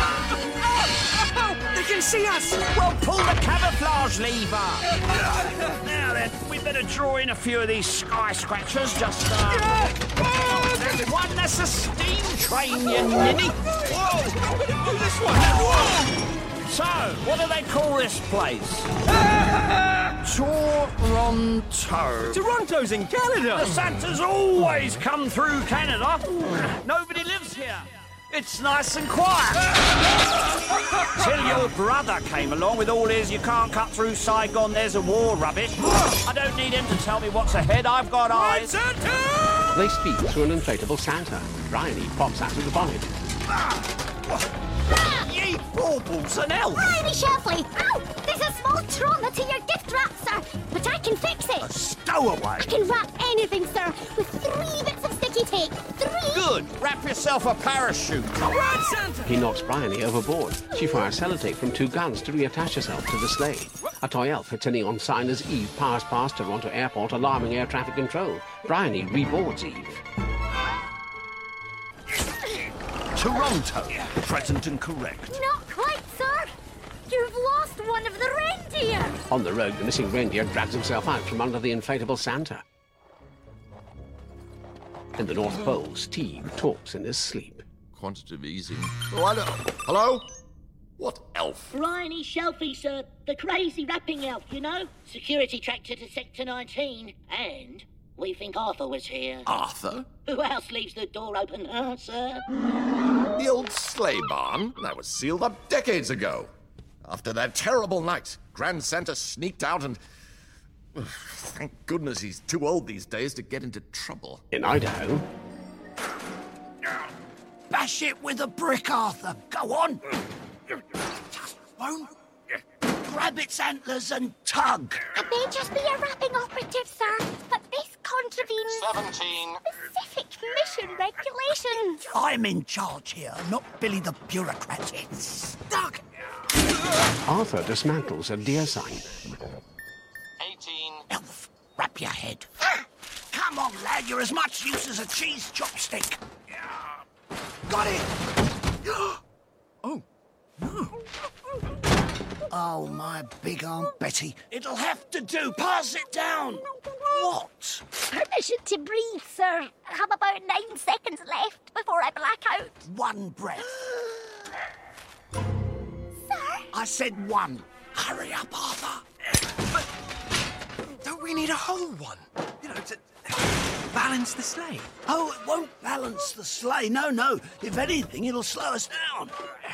They can see us! Well, pull the camouflage lever! Now then, we better draw in a few of these sky scratchers, just, uh... There's one, that's a steam train, you ninny! Whoa! I'm gonna do this one! Whoa! So, what do they call this place? Toronto. Toronto's in Canada! The Santas always come through Canada. Nobody lives here. It's nice and quiet. Till your brother came along with all his "you can't cut through Saigon, there's a war" rubbish. I don't need him to tell me what's ahead. I've got eyes. Santa! They speak through an inflatable Santa. Bryony pops out of the bonnet. Ye baubles and elf! Bryony Shelfley! Ow! There's a small trauma to your gift wrap, sir, but I can fix it. A stowaway? I can wrap anything, sir, with three bits of sticky tape. Three! Good. Wrap yourself a parachute. Right, Santa! He knocks Bryony overboard. She fires sellotape from two guns to reattach herself to the sleigh. A toy elf hits a neon sign as Eve powers past Toronto Airport, alarming air traffic control. Bryony reboards Eve. Toronto. Present and correct. Not quite, sir. You've lost one of the reindeer. On the road, the missing reindeer drags himself out from under the inflatable Santa. In the North Pole, Steve talks in his sleep. Quantitative easing. Oh, I know. Hello? What elf? Bryony Shelfie, sir. The crazy rapping elf, you know? Security tracked her to Sector nineteen. And we think Arthur was here. Arthur? Who else leaves the door open, huh, sir? The old sleigh barn. That was sealed up decades ago. After that terrible night, Grand Santa sneaked out and... Thank goodness he's too old these days to get into trouble. In Idaho... Bash it with a brick, Arthur. Go on. Just won't. Grab its antlers and tug. I may just be a rapping operative, sir, but this contravenes... Seventeen. ...specific mission regulations. I'm in charge here, not Billy the bureaucrat. It's stuck. Arthur dismantles a deer sign. Eighteen. Elf, wrap your head. Come on, lad, you're as much use as a cheese chopstick. Got it! Oh, no. Oh, my big Aunt Betty. It'll have to do. Pass it down. What? Permission to breathe, sir. I have about nine seconds left before I black out. One breath. Sir? I said one. Hurry up, Arthur. But don't we need a whole one? You know, to balance the sleigh. Oh, it won't balance the sleigh. No, no. If anything, it'll slow us down.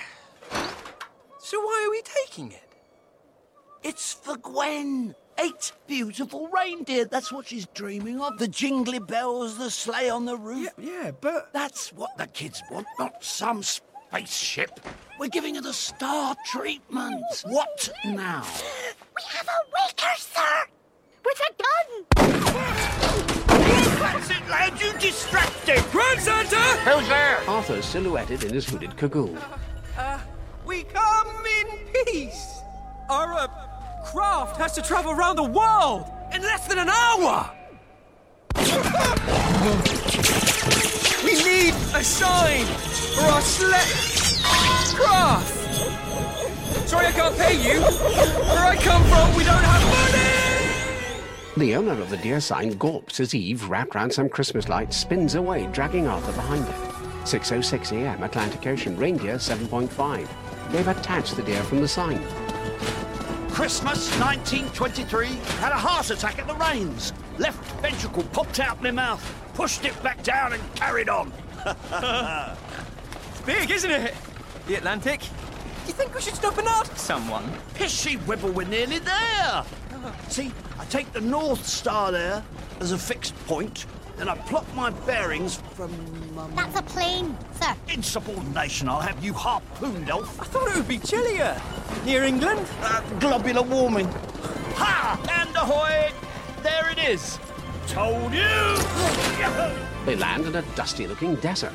So why are we taking it? It's for Gwen. Eight beautiful reindeer. That's what she's dreaming of. The jingly bells, the sleigh on the roof. Yeah, yeah, but... That's what the kids want, not some spaceship. We're giving her the star treatment. What now? We have a waker, sir! With a gun! That's it, lad. You distracted. Run, Santa! Who's there? Arthur silhouetted in his hooded cagoule. Uh, we come in peace. Our uh, craft has to travel around the world in less than an hour. We need a sign for our sled craft. Sorry I can't pay you. Where I come from, we don't have money. The owner of the deer sign gawps as Eve, wrapped round some Christmas lights, spins away, dragging Arthur behind her. six oh six a m, Atlantic Ocean, reindeer seven point five. They've attached the deer from the sign. Christmas nineteen twenty-three, had a heart attack at the Rains. Left ventricle popped out my mouth, pushed it back down and carried on. It's big, isn't it? The Atlantic. Do you think we should stop and ask someone? Pissy whibble, we're nearly there. See, I take the North Star there as a fixed point, then I plot my bearings from... Um, That's a plane, sir. Insubordination, I'll have you harpooned, elf. I thought it would be chillier. Near England? Uh, globular warming. Ha! And ahoy! There it is. Told you! They land in a dusty-looking desert.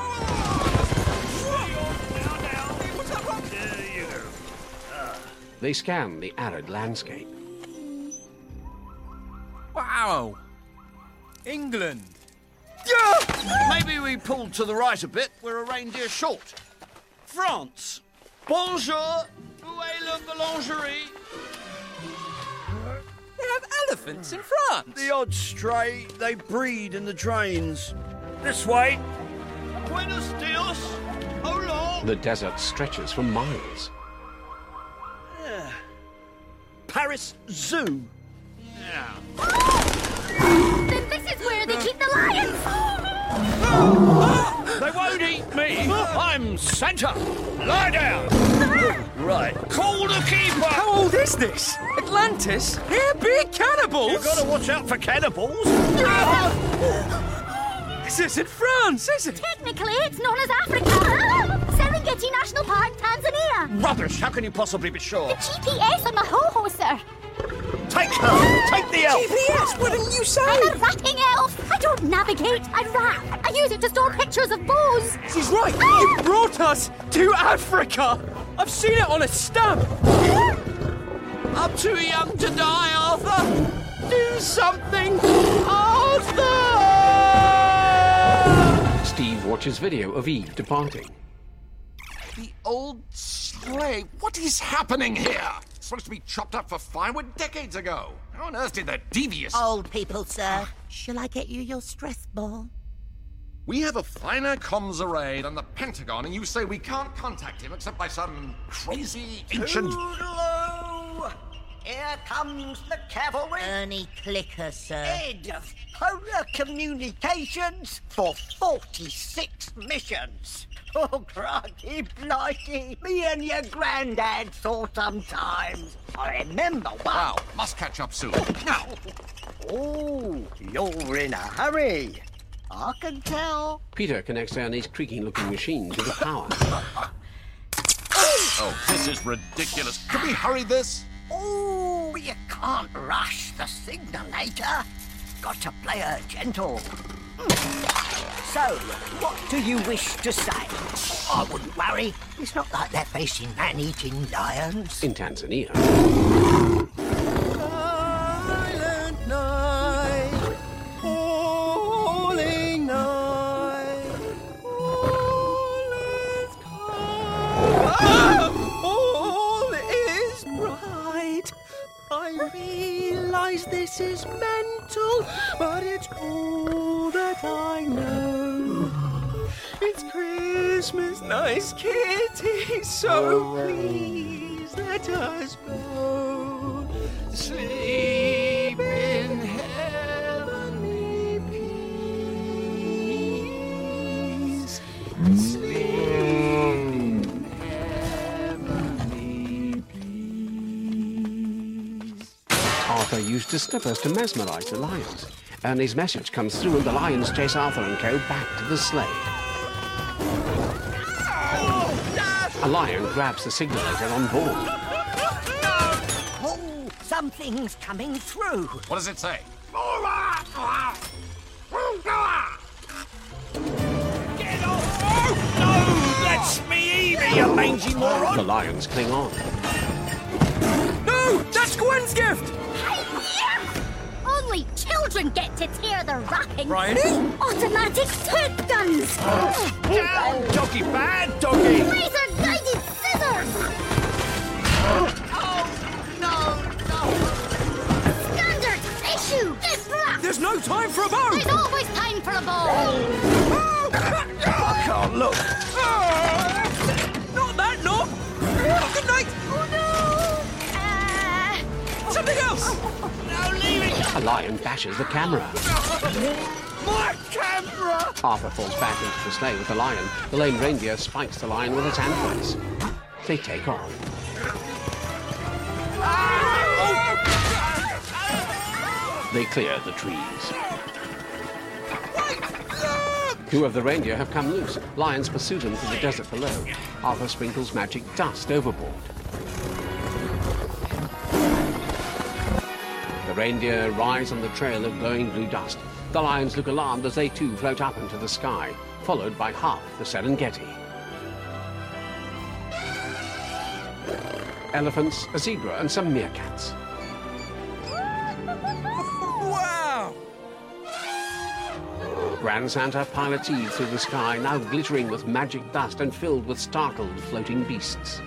They scan the arid landscape. Wow! England! Maybe we pulled to the right a bit. We're a reindeer short. France. Bonjour. Où est le boulangerie? They have elephants in France. The odd stray. They breed in the trains. This way. Buenos dias. Hola. The desert stretches for miles. Yeah. Paris Zoo. Yeah. Then this is where they keep the lions! They won't eat me! I'm Santa! Lie down! Right. Call the keeper! How old is this? Atlantis? They're big cannibals! You've got to watch out for cannibals! This isn't France, is it? Technically, it's known as Africa. Serengeti National Park, Tanzania. Rubbish! How can you possibly be sure? The G P S on my ho-ho, sir. Take her! Take the elf! G P S, what didn't you say? I'm a rapping elf. I don't navigate, I rap. I use it to store pictures of bows. She's right. You brought us to Africa. I've seen it on a stamp. I'm too young to die, Arthur. Do something, Arthur! Steve watches video of Eve departing. The old sleigh. What is happening here? It's supposed to be chopped up for firewood decades ago. How on earth did that devious... Old people, sir. Shall I get you your stress ball? We have a finer comms array than the Pentagon, and you say we can't contact him except by some crazy ancient... Toodaloo! Here comes the cavalry. Ernie Clicker, sir. Head of Polar Communications for forty-six missions. Oh, crikey, blighty. Me and your granddad saw sometimes. I remember one. Wow, must catch up soon. Now. Oh, you're in a hurry. I can tell. Peter connects Ernie's creaking-looking machine to the power. Oh, this is ridiculous. Can we hurry this? Oh, you can't rush the signalator. Got to play her gentle. So, what do you wish to say? I wouldn't worry. It's not like they're facing man-eating lions. In Tanzania. Silent night, falling night, all is calm, all is I realise this is mental, but it's all that I know. It's Christmas, nice kitty, so please let us go. Sleep in heavenly peace. Sleep in heavenly peace. Arthur used his slippers to mesmerise the lions. Ernie's message comes through and the lions chase Arthur and co back to the sleigh. A lion grabs the signallator on board. Oh, something's coming through. What does it say? Get off! Oh, no! That's me, Evie, you mangy moron! The lions cling on. No! That's Gwen's gift! Only children get to tear the wrapping. Bryony? Automatic toot guns. Down, doggy, bad doggy! Laser-guided scissors. Oh, no, no! Standard issue. Disrupt. There's no time for a bow! There's always time for a ball. I can't look. Not that knob! Good night! Oh, no! Uh... Something else! No, leave it! A lion bashes the camera. My camera! Arthur falls back into the sleigh with the lion. The lame reindeer spikes the lion with its antlers. They take off. They clear the trees. Two of the reindeer have come loose. Lions pursue them through the desert below. Arthur sprinkles magic dust overboard. The reindeer rise on the trail of glowing blue dust. The lions look alarmed as they too float up into the sky, followed by half the Serengeti. Elephants, a zebra, and some meerkats. Wow! Grand Santa pilots Eve through the sky, now glittering with magic dust and filled with startled floating beasts.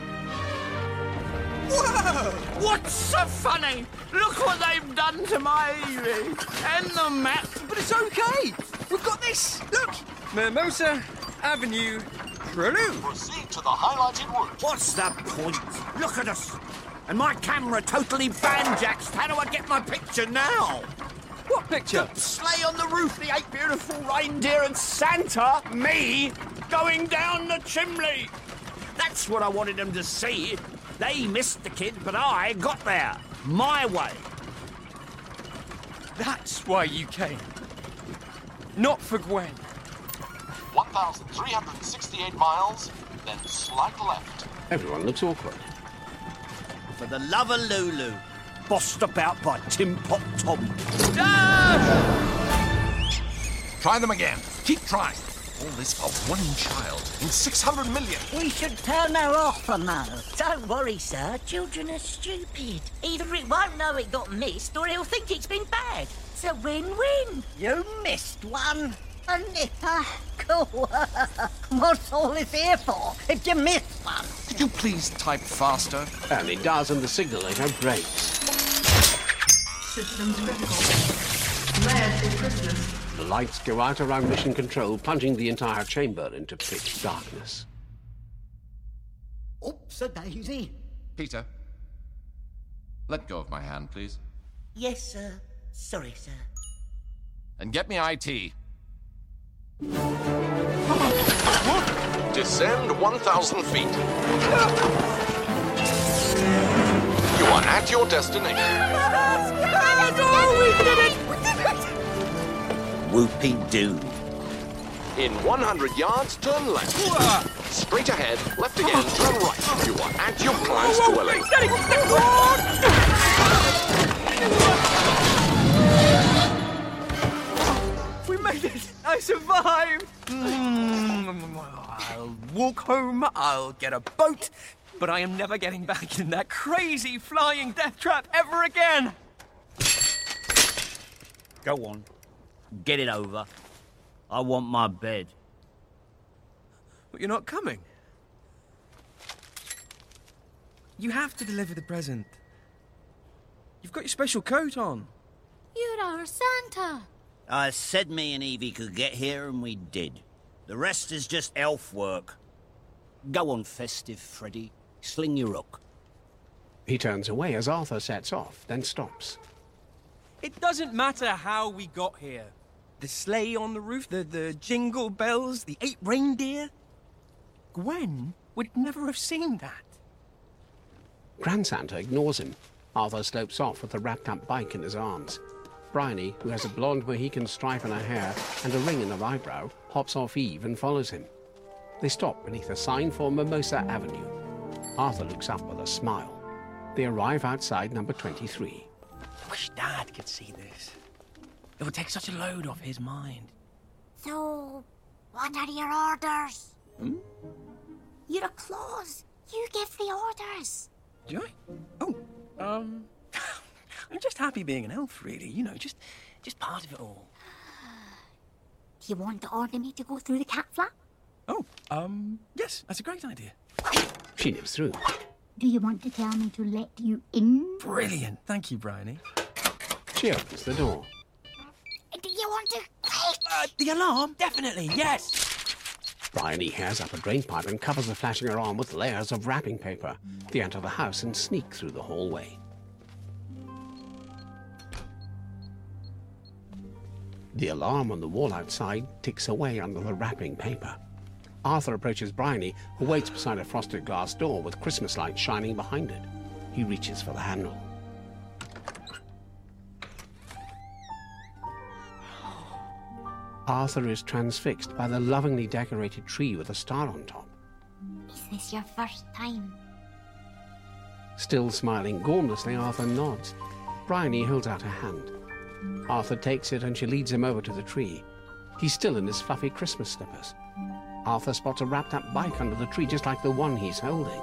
Whoa! What's so funny? Look what they've done to my Evie. And the map. But it's okay! We've got this! Look! Mimosa Avenue, Treloo. Proceed to the highlighted route. What's the point? Look at us. And my camera totally banjaxed. How do I get my picture now? What picture? The sleigh on the roof, the eight beautiful reindeer and Santa, me, going down the chimney. That's what I wanted them to see. They missed the kid, but I got there. My way. That's why you came. Not for Gwen. one thousand three hundred sixty-eight miles, then slight left. Everyone looks awkward. For the love of Lulu, bossed about by Tim Pot Tom. Try them again. Keep trying. All this for one child in six hundred million. We should turn her off from that. Don't worry, sir. Children are stupid. Either it won't know it got missed, or he'll think it's been bad. It's a win-win. You missed one. A nipper. Cool. What's all this here for, if you missed one? Could you please type faster? And he does, and the signallator breaks. Systems critical. Red for Christmas. The lights go out around Mission Control, plunging the entire chamber into pitch darkness. Oops-a-daisy. Peter, let go of my hand, please. Yes, sir. Sorry, sir. And get me I T. Descend one thousand feet. You are at your destination. Whoopie-doo. In one hundred yards, turn left. Straight ahead, left again, turn right. You are at your client's dwelling. We made it! I survived! Mm, I'll walk home, I'll get a boat, but I am never getting back in that crazy flying death trap ever again! Go on. Get it over. I want my bed. But you're not coming. You have to deliver the present. You've got your special coat on. You're our Santa. I said me and Evie could get here, and we did. The rest is just elf work. Go on, festive Freddy. Sling your hook. He turns away as Arthur sets off, then stops. It doesn't matter how we got here. The sleigh on the roof, the, the jingle bells, the eight reindeer. Gwen would never have seen that. Grand Santa ignores him. Arthur slopes off with the wrapped-up bike in his arms. Bryony, who has a blonde Mohican stripe in her hair and a ring in her eyebrow, hops off Eve and follows him. They stop beneath a sign for Mimosa Avenue. Arthur looks up with a smile. They arrive outside number twenty-three. I wish Dad could see this. It would take such a load off his mind. So, what are your orders? Hmm? You're a Claus. You give the orders. Do I? Oh, um... I'm just happy being an elf, really. You know, just just part of it all. Do you want to order me to go through the cat flap? Oh, um, yes, that's a great idea. She nips through. Do you want to tell me to let you in? Brilliant. Thank you, Bryony. She opens the door. Do you want to... Uh, the alarm? Definitely, yes. Bryony hairs up a drainpipe and covers the flashing her arm with layers of wrapping paper. They enter the house and sneak through the hallway. The alarm on the wall outside ticks away under the wrapping paper. Arthur approaches Bryony, who waits beside a frosted glass door with Christmas lights shining behind it. He reaches for the handle. Arthur is transfixed by the lovingly decorated tree with a star on top. Is this your first time? Still smiling gormlessly, Arthur nods. Bryony holds out her hand. Arthur takes it and she leads him over to the tree. He's still in his fluffy Christmas slippers. Arthur spots a wrapped-up bike under the tree, just like the one he's holding.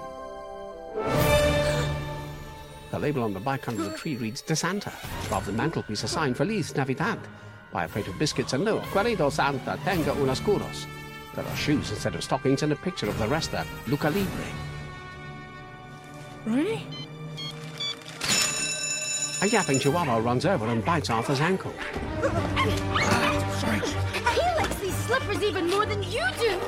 The label on the bike under the tree reads, De Santa. Above the mantelpiece, a sign, Feliz Navidad. By a plate of biscuits, a note, Querido Santa, tenga unos curos. There are shoes instead of stockings and a picture of the wrestler, Luca Libre. Really? A yapping chihuahua runs over and bites Arthur's ankle. Sorry. He likes these slippers even more than you do.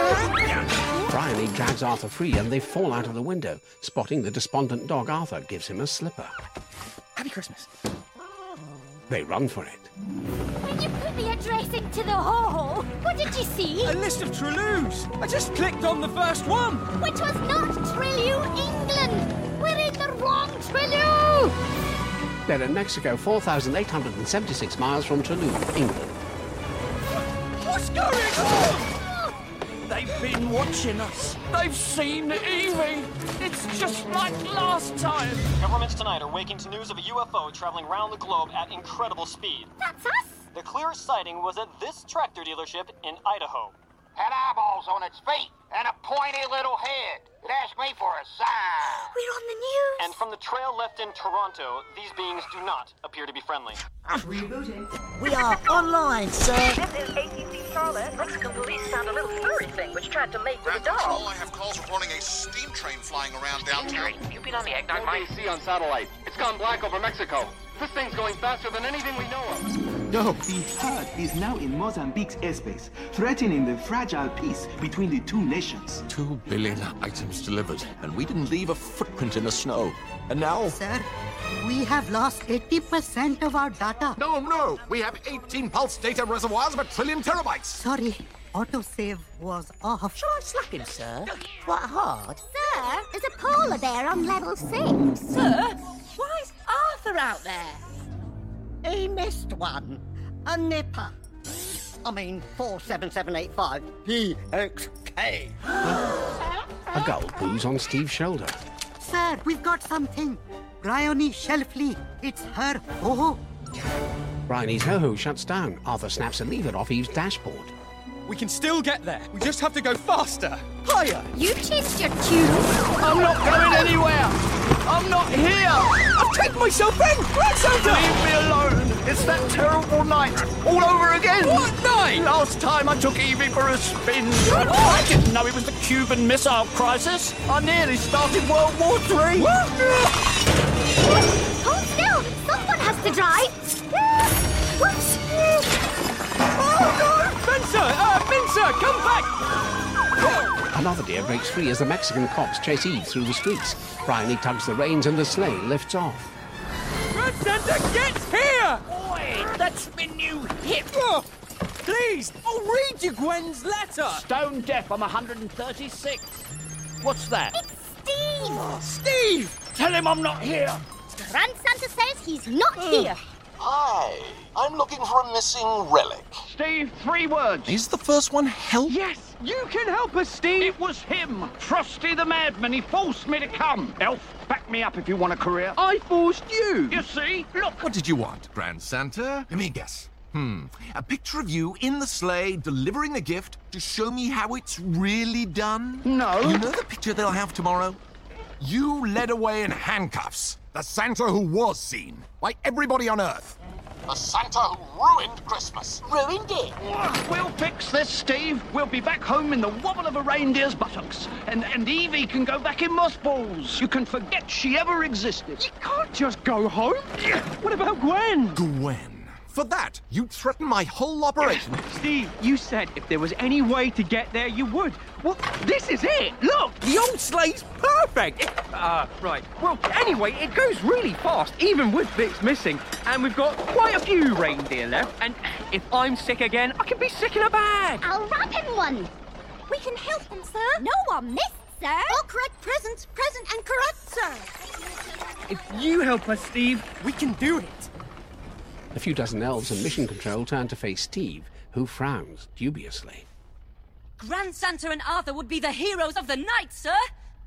Bryony drags Arthur free and they fall out of the window. Spotting the despondent dog, Arthur gives him a slipper. Happy Christmas. They run for it. When you put the address into the hole, what did you see? A list of Trellews. I just clicked on the first one. Which was not Trelew, England. We're in the wrong Trelew. They're in Mexico, four thousand eight hundred seventy-six miles from Toulouse, England. What's going on? They've been watching us. They've seen Evie. It's just like last time. Governments tonight are waking to news of a U F O traveling around the globe at incredible speed. That's us. The clearest sighting was at this tractor dealership in Idaho. Had eyeballs on its feet and a pointy little head. It asked me for a sign. We're on the news. And from the trail left in Toronto, these beings do not appear to be friendly. Rebooting. We are online, sir. This is A T C Charlotte. Mexican police found a little furry thing which tried to mate with a dog. Control, I have calls reporting a steam train flying around downtown. You've been on the egg, not mine. see on satellite. It's gone black over Mexico. This thing's going faster than anything we know of. No, the herd is now in Mozambique's airspace, threatening the fragile peace between the two nations. Two billion items delivered, and we didn't leave a footprint in the snow. And now... Sir, we have lost eighty percent of our data. No, no! We have eighteen pulse data reservoirs of a trillion terabytes! Sorry, autosave was off. Shall I slap him, sir? Quite hard. Sir, there's a polar bear on level six. Sir, why is Arthur out there? He missed one. A nipper. I mean, four seven seven eight five P X K. A gull poos on Steve's shoulder. Sir, we've got something. Bryony Shelfley. It's her ho-ho. Bryony's ho-ho shuts down. Arthur snaps a lever off Eve's dashboard. We can still get there. We just have to go faster. Higher. You changed your tune. I'm not going anywhere. I'm not here. I've taken myself in. Right, Santa. Leave me alone. It's that terrible night all over again. What night? Last time I took Evie for a spin. Oh, I didn't know it was the Cuban Missile Crisis. I nearly started World War Three. Hold still. Arthur Dear breaks free as the Mexican cops chase Eve through the streets. Bryony tugs the reins and the sleigh lifts off. Grand Santa, get here! Oi, that's my new hip. Oh, please, I'll read you Gwen's letter. Stone deaf, I'm one hundred thirty-six. What's that? Steve! Steve! Tell him I'm not here. Grand Santa says he's not here. Hi, I'm looking for a missing relic. Steve, three words. Is the first one help? Yes, you can help us, Steve. It was him, Frosty the Madman. He forced me to come. Elf, back me up if you want a career. I forced you. You see? Look. What did you want, Grand Santa? Let me guess. Hmm. A picture of you in the sleigh delivering a gift to show me how it's really done? No. You know the picture they'll have tomorrow? You led away in handcuffs. The Santa who was seen by everybody on Earth. The Santa who ruined Christmas. Ruined it. We'll fix this, Steve. We'll be back home in the wobble of a reindeer's buttocks. And, and Evie can go back in mothballs. You can forget she ever existed. You can't just go home. What about Gwen? Gwen? For that, you'd threaten my whole operation. Steve, you said if there was any way to get there, you would. Well, this is it. Look, the old sleigh's perfect. Ah, uh, right. Well, anyway, it goes really fast, even with bits missing. And we've got quite a few reindeer left. And if I'm sick again, I can be sick in a bag. I'll wrap him one. We can help him, sir. No one missed, sir. All correct presents, present and correct, sir. If you help us, Steve, we can do it. A few dozen elves in mission control turn to face Steve, who frowns dubiously. Grand Santa and Arthur would be the heroes of the night, sir!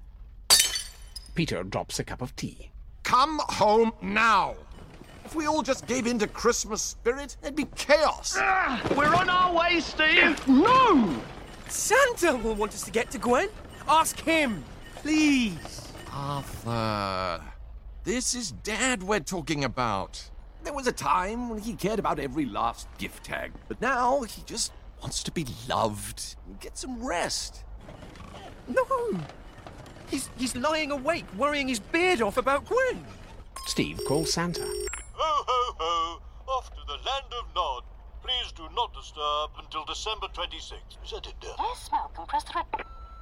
Peter drops a cup of tea. Come home now! If we all just gave in to Christmas spirit, there'd be chaos. Ah, we're on our way, Steve! No! Santa will want us to get to Gwen. Ask him, please. Arthur, this is Dad we're talking about. There was a time when he cared about every last gift tag, but now he just wants to be loved and get some rest. No! He's, he's lying awake, worrying his beard off about Gwen. Steve calls Santa. Ho, ho, ho! Off to the land of Nod. Please do not disturb until December twenty-sixth. Is that it, dear? Yes, Malcolm. Press the red.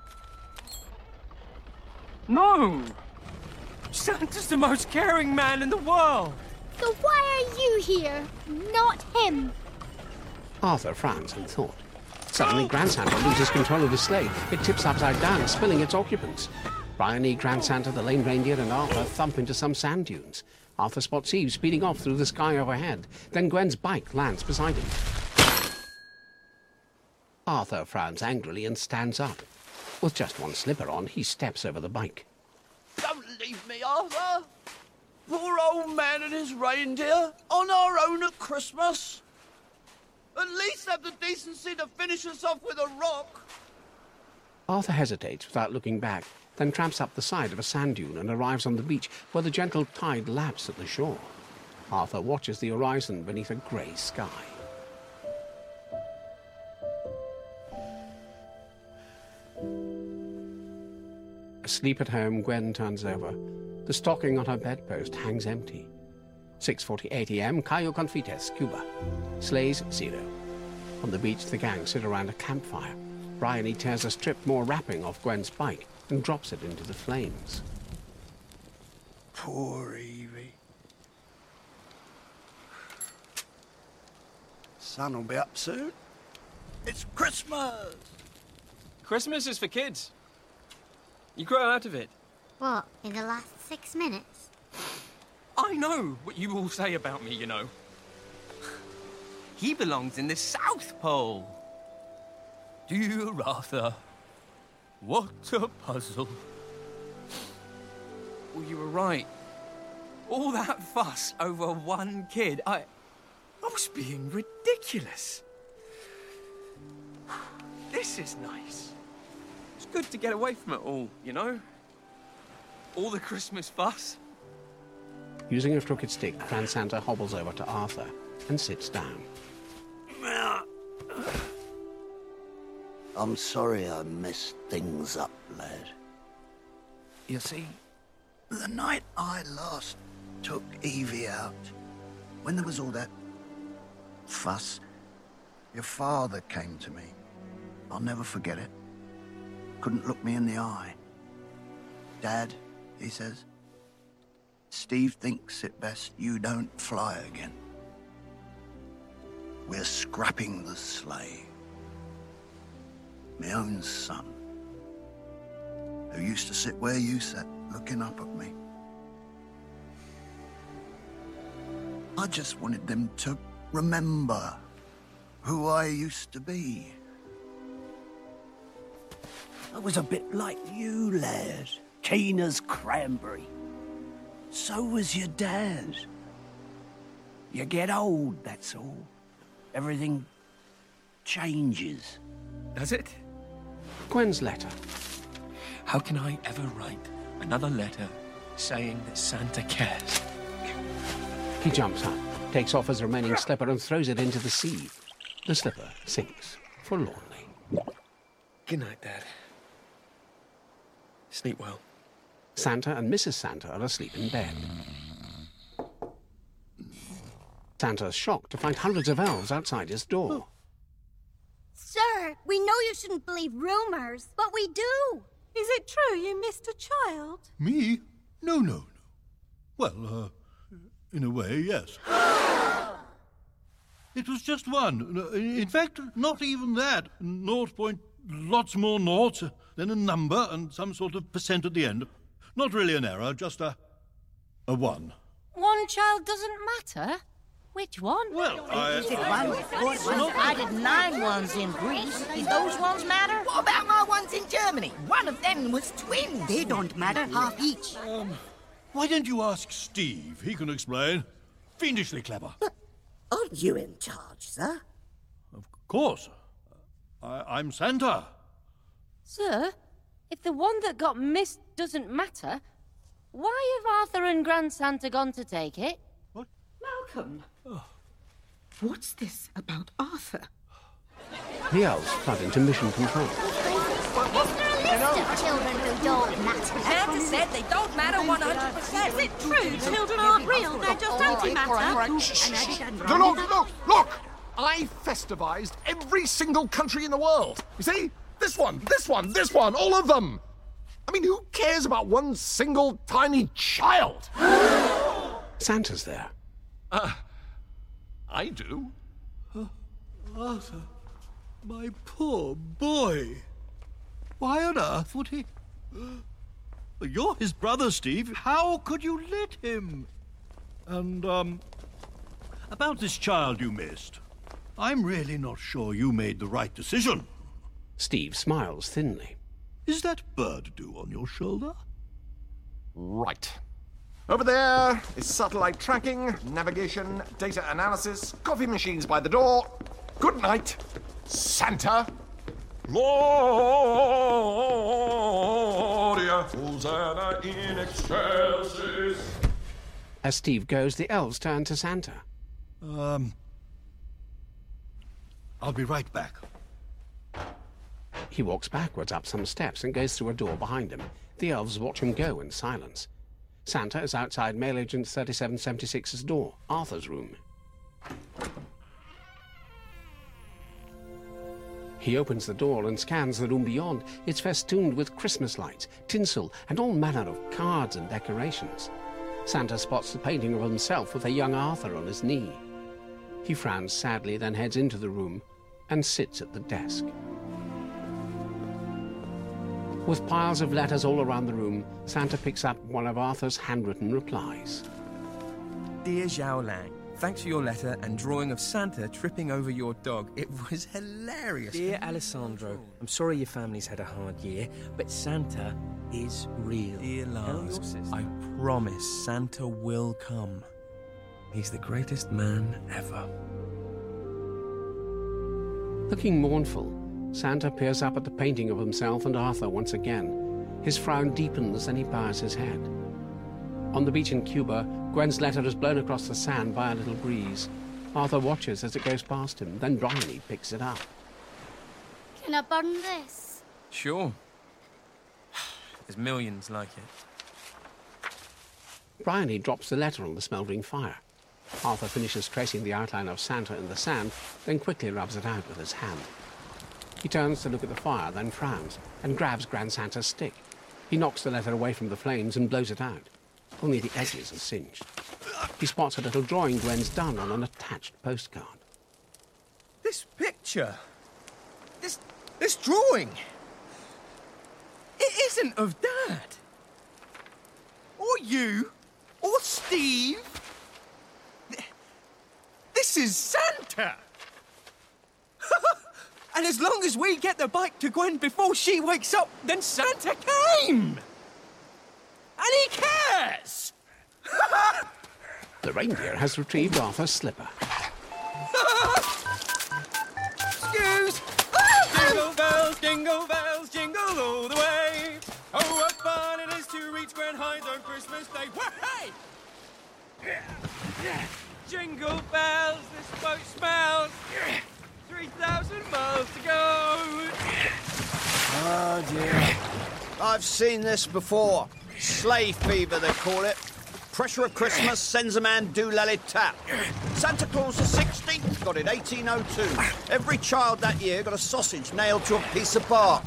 No! Santa's the most caring man in the world. So why are you here, not him? Arthur frowns in thought. Suddenly, Grand Santa loses control of his sleigh. It tips upside down, spilling its occupants. Bryony, Grand Santa, the lame reindeer, and Arthur thump into some sand dunes. Arthur spots Eve speeding off through the sky overhead. Then Gwen's bike lands beside him. Arthur frowns angrily and stands up. With just one slipper on, he steps over the bike. Don't leave me, Arthur! Poor old man and his reindeer, on our own at Christmas. At least have the decency to finish us off with a rock. Arthur hesitates without looking back, then tramps up the side of a sand dune and arrives on the beach where the gentle tide laps at the shore. Arthur watches the horizon beneath a grey sky. Asleep at home, Gwen turns over. The stocking on her bedpost hangs empty. six forty-eight a m, Cayo Confites, Cuba. Sleighs, zero. On the beach, the gang sit around a campfire. Bryony tears a strip more wrapping off Gwen's bike and drops it into the flames. Poor Evie. Sun will be up soon. It's Christmas! Christmas is for kids. You grow out of it. What, in the last six minutes? I know what you all say about me, you know. He belongs in the South Pole. Dear Arthur, what a puzzle. Well, you were right. All that fuss over one kid, I... I was being ridiculous. This is nice. It's good to get away from it all, you know? All the Christmas fuss. Using a crooked stick, Grand Santa hobbles over to Arthur and sits down. I'm sorry I messed things up, lad. You see, the night I last took Evie out, when there was all that fuss, your father came to me. I'll never forget it. couldn't look me in the eye. Dad, he says, Steve thinks it best you don't fly again. We're scrapping the sleigh. My own son, who used to sit where you sat, looking up at me. I just wanted them to remember who I used to be. I was a bit like you, lad. Keen as cranberry. So was your dad. You get old, that's all. Everything changes. Does it? Gwen's letter. How can I ever write another letter saying that Santa cares? He jumps up, takes off his remaining slipper and throws it into the sea. The slipper sinks forlornly. Good night, Dad. Sleep well. Santa and Missus Santa are asleep in bed. Santa's shocked to find hundreds of elves outside his door. Sir, we know you shouldn't believe rumors, but we do. Is it true you missed a child? Me? No, no, no. Well, uh, in a way, yes. It was just one. In fact, not even that. Naught point lots more noughts, then a number and some sort of percent at the end. Not really an error, just a... a one. One child doesn't matter? Which one? Well, I... Is it one with four ones? I did nine ones in Greece. Did those ones matter? What about my ones in Germany? One of them was twins. They don't matter, half each. Um, why don't you ask Steve? He can explain. Fiendishly clever. But aren't you in charge, sir? Of course. I, I'm Santa. Sir, if the one that got missed doesn't matter, why have Arthur and Grand Santa gone to take it? What? Malcolm. Oh. What's this about Arthur? The elves flood into mission control. Is there a list of children who don't matter? Santa said they don't matter one hundred percent. Is it true children aren't real? They're just antimatter? All right, all right. Shh, shh, shh. No, look, look, look! I festivized every single country in the world. You see? This one, this one, this one, all of them! I mean, who cares about one single tiny child? Santa's there. Uh, I do. Uh, Arthur, my poor boy. Why on earth would he... You're his brother, Steve. How could you let him? And, um... about this child you missed. I'm really not sure you made the right decision. Steve smiles thinly. Is that bird dew on your shoulder? Right. Over there is satellite tracking, navigation, data analysis, coffee machines by the door. Good night, Santa. Gloria, Hosanna in excelsis. As Steve goes, the elves turn to Santa. Um... I'll be right back. He walks backwards up some steps and goes through a door behind him. The elves watch him go in silence. Santa is outside Mail Agent thirty-seven seventy-six's door, Arthur's room. He opens the door and scans the room beyond. It's festooned with Christmas lights, tinsel, and all manner of cards and decorations. Santa spots the painting of himself with a young Arthur on his knee. He frowns sadly, then heads into the room and sits at the desk. With piles of letters all around the room, Santa picks up one of Arthur's handwritten replies. Dear Zhao Lang, thanks for your letter and drawing of Santa tripping over your dog. It was hilarious. Dear Alessandro, I'm sorry your family's had a hard year, but Santa is real. Dear Lars, I promise Santa will come. He's the greatest man ever. Looking mournful, Santa peers up at the painting of himself and Arthur once again. His frown deepens and he bows his head. On the beach in Cuba, Gwen's letter is blown across the sand by a little breeze. Arthur watches as it goes past him, then Bryony picks it up. Can I burn this? Sure. There's millions like it. Bryony drops the letter on the smouldering fire. Arthur finishes tracing the outline of Santa in the sand, then quickly rubs it out with his hand. He turns to look at the fire, then frowns, and grabs Grand Santa's stick. He knocks the letter away from the flames and blows it out. Only the edges are singed. He spots a little drawing Gwen's done on an attached postcard. This picture... This... this drawing... It isn't of Dad. Or you. Or Steve. This is Santa. And as long as we get the bike to Gwen before she wakes up, then Santa came! And he cares! The reindeer has retrieved Arthur's slipper. Excuse! Jingle bells, jingle bells, jingle all the way. Oh, what fun it is to reach Gwen Hyde on Christmas Day. Hey! Jingle bells, this boat smells. three thousand miles to go. Oh, dear. I've seen this before. Sleigh fever, they call it. Pressure of Christmas sends a man doolally-tap. Santa Claus the sixteenth got it eighteen oh two. Every child that year got a sausage nailed to a piece of bark.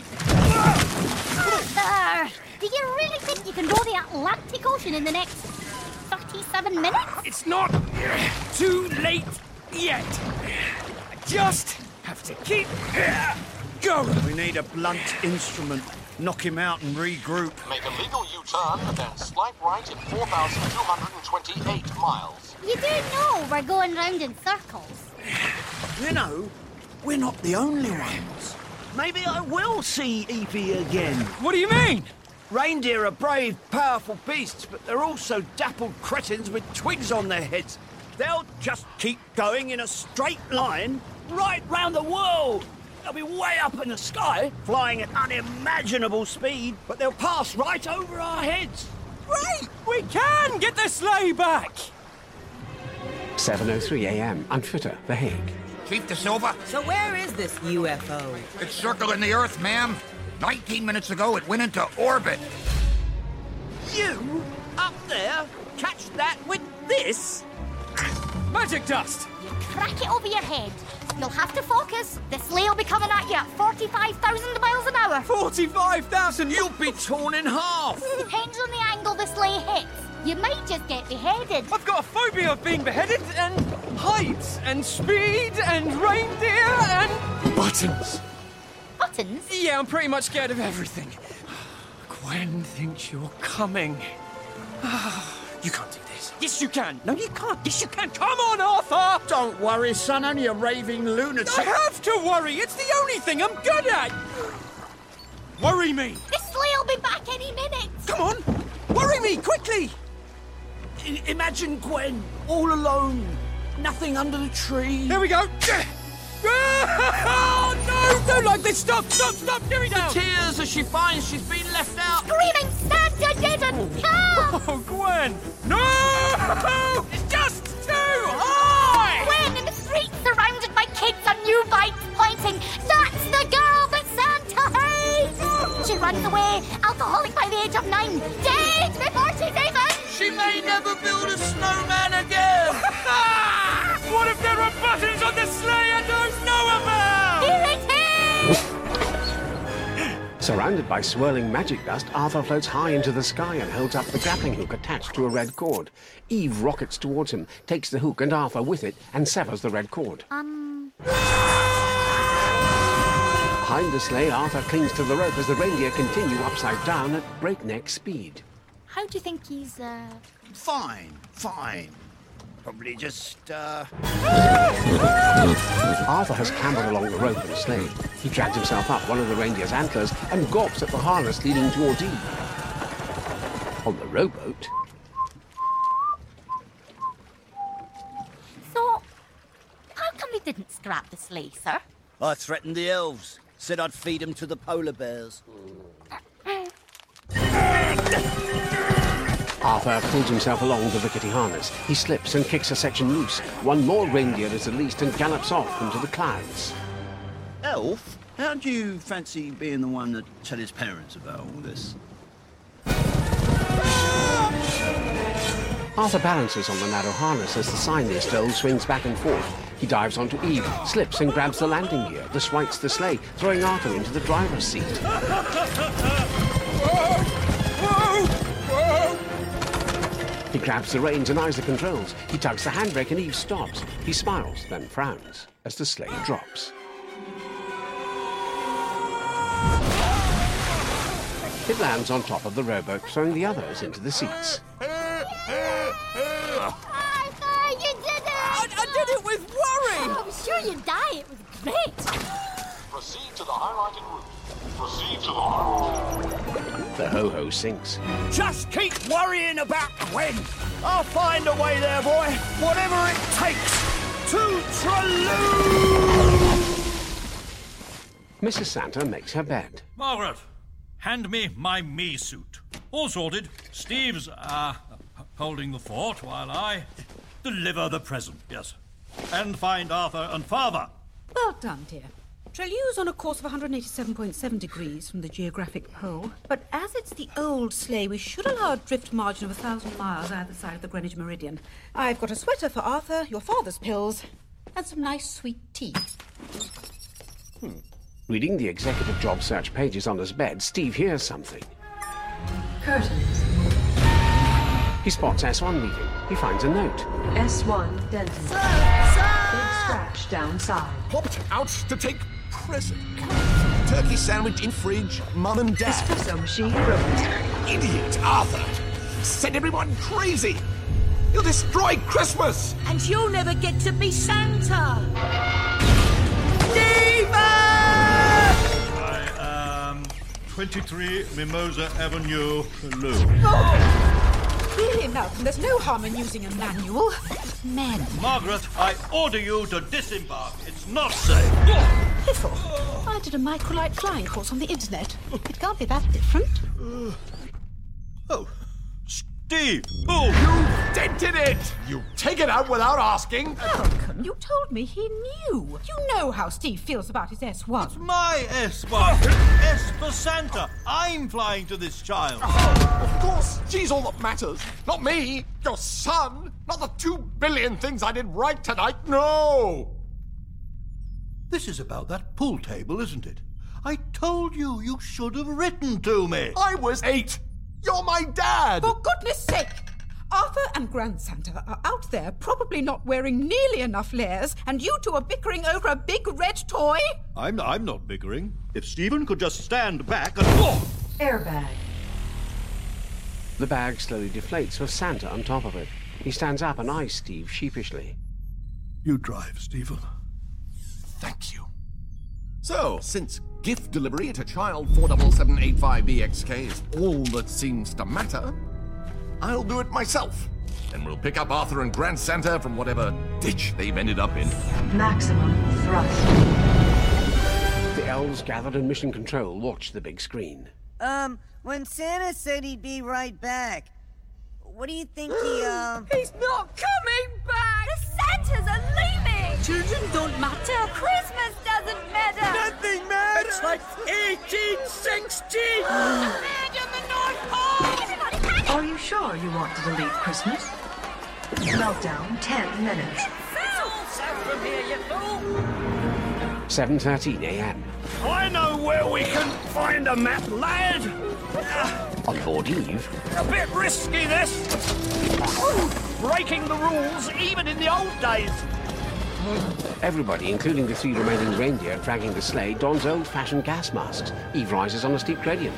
Sir, do you really think you can go the Atlantic Ocean in the next thirty-seven minutes? It's not too late yet. I just have to keep going. We need a blunt instrument. Knock him out and regroup. Make a legal U-turn, then slight right in four thousand two hundred twenty-eight miles. You do know we're going round in circles. You know, we're not the only ones. Maybe I will see Evie again. What do you mean? Reindeer are brave, powerful beasts, but they're also dappled cretins with twigs on their heads. They'll just keep going in a straight line right round the world. They'll be way up in the sky, flying at unimaginable speed, but they'll pass right over our heads. Great! We can get the sleigh back! seven oh three a m, Unfitter, The Hague. Chief De Silva? So where is this U F O? It's circling the Earth, ma'am. Nineteen minutes ago, it went into orbit. You, up there, catch that with this? Magic dust! You crack it over your head. You'll have to focus. The sleigh will be coming at you at forty-five thousand miles an hour. forty-five thousand? You'll be torn in half. Depends on the angle the sleigh hits. You might just get beheaded. I've got a phobia of being beheaded, and heights, and speed, and reindeer, and buttons. Buttons? Yeah, I'm pretty much scared of everything. Gwen thinks you're coming. You can't do this. Yes, you can. No, you can't. Yes, you can. Come on, Arthur! Don't worry, son. Only a raving lunatic. I have to worry. It's the only thing I'm good at. Worry me. The sleigh will be back any minute. Come on. Worry me, quickly. I- imagine Gwen, all alone. Nothing under the tree. Here we go. Oh, no! Don't like this! Stop! Stop! Stop! Give me down! The tears as she finds she's been left out. Screaming Santa didn't come! Oh, Gwen! No! It's just too high! Gwen in the street, surrounded by kids on new bikes, pointing, "That's the girl that Santa hates!" She runs away, alcoholic by the age of nine, dead before she's even... She may never build a snowman again! What if there are buttons on the sleigh I don't know about? Here it is! Surrounded by swirling magic dust, Arthur floats high into the sky and holds up the grappling hook attached to a red cord. Eve rockets towards him, takes the hook and Arthur with it, and severs the red cord. Um... Behind the sleigh, Arthur clings to the rope as the reindeer continue upside down at breakneck speed. How do you think he's, uh... Fine, fine. Probably just, uh... Arthur has clambered along the rope and sleigh. He drags himself up one of the reindeer's antlers and gawps at the harness leading towards Eve. On the rowboat... So, how come we didn't scrap the sleigh, sir? I threatened the elves. Said I'd feed them to the polar bears. Arthur pulls himself along the rickety harness. He slips and kicks a section loose. One more reindeer is released and gallops off into the clouds. Elf, how do you fancy being the one to tell his parents about all this? Arthur balances on the narrow harness as the sign they stole swings back and forth. He dives onto Eve, slips and grabs the landing gear. This rights the sleigh, throwing Arthur into the driver's seat. He grabs the reins and eyes the controls. He tugs the handbrake and Eve stops. He smiles, then frowns as the sleigh drops. It lands on top of the rowboat, throwing the others into the seats. Arthur, you did it! I, I did it with worry! I'm sure you die. It was great. Proceed to the highlighted route. Proceed to the highlighted. The ho-ho sinks. Just keep worrying about when. I'll find a way there, boy. Whatever it takes. Toodaloo! Missus Santa makes her bed. Margaret, hand me my me suit. All sorted. Steve's, uh, holding the fort while I deliver the present, yes. And find Arthur and Father. Well done, dear. Trelew's on a course of one hundred eighty-seven point seven degrees from the geographic pole, but as it's the old sleigh, we should allow a drift margin of a thousand miles either side of the Greenwich Meridian. I've got a sweater for Arthur, your father's pills, and some nice sweet tea. Hmm. Reading the executive job search pages on his bed, Steve hears something. Curtains. He spots S one leaving. He finds a note. S one Denton. Sir, sir! Big scratch downside. Popped out to take present. Turkey sandwich in fridge, mum and dad. Espresso machine broken. Idiot, Arthur! Send everyone crazy! You'll destroy Christmas! And you'll never get to be Santa! I am twenty-three Mimosa Avenue, Lou. Oh! Really, Malcolm, there's no harm in using a manual. Men. Margaret, I order you to disembark. It's not safe. Piffle, I did a microlight flying course on the internet. It can't be that different. Uh, oh, Steve! Oh! You dented it! You take it out without asking. Malcolm, you told me he knew. You know how Steve feels about his S one. It's my S one. S for Santa. I'm flying to this child. Oh, of course, she's all that matters. Not me, your son. Not the two billion things I did right tonight. No! This is about that pool table, isn't it? I told you you should have written to me. I was eight. You're my dad! For goodness sake! Arthur and Grand Santa are out there probably not wearing nearly enough layers, and you two are bickering over a big red toy? I'm, I'm not bickering. If Stephen could just stand back and... Oh! Airbag. The bag slowly deflates with Santa on top of it. He stands up and eyes Steve sheepishly. You drive, Stephen. Thank you. So, since gift delivery at a child four seven seven eight five B X K is all that seems to matter, I'll do it myself. And we'll pick up Arthur and Grand Santa from whatever ditch they've ended up in. Maximum thrust. The elves gathered in mission control watch the big screen. Um, when Santa said he'd be right back, what do you think he, um... He's not coming back! The Santas are leaving! Children don't matter! Christmas doesn't matter! Nothing matters! It's like eighteen sixty! Imagine the North Pole! Everybody panic! Are you sure you want to delete Christmas? Meltdown, ten minutes. It's all south from here, you fool! seven thirteen a m I know where we can find a map, lad! On board Eve. A bit risky, this! Breaking the rules, even in the old days! Everybody, including the three remaining reindeer dragging the sleigh, dons old-fashioned gas masks. Eve rises on a steep gradient.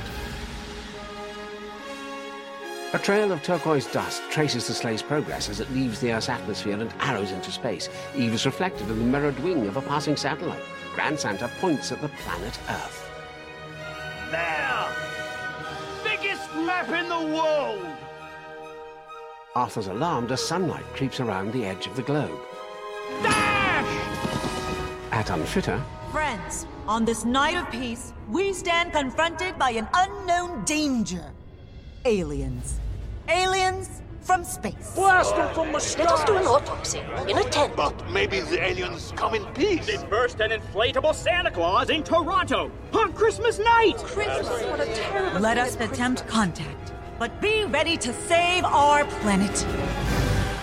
A trail of turquoise dust traces the sleigh's progress as it leaves the Earth's atmosphere and arrows into space. Eve is reflected in the mirrored wing of a passing satellite. Grand Santa points at the planet Earth. There! Biggest map in the world! Arthur's alarmed as sunlight creeps around the edge of the globe. Dash! At Unfitter... Friends, on this night of peace, we stand confronted by an unknown danger. Aliens. Aliens from space. Blast them from the sky! Let us do an autopsy in a tent. But maybe the aliens come in peace. They burst an inflatable Santa Claus in Toronto on Christmas night! Christmas, what a terrible... Let us attempt contact, but be ready to save our planet.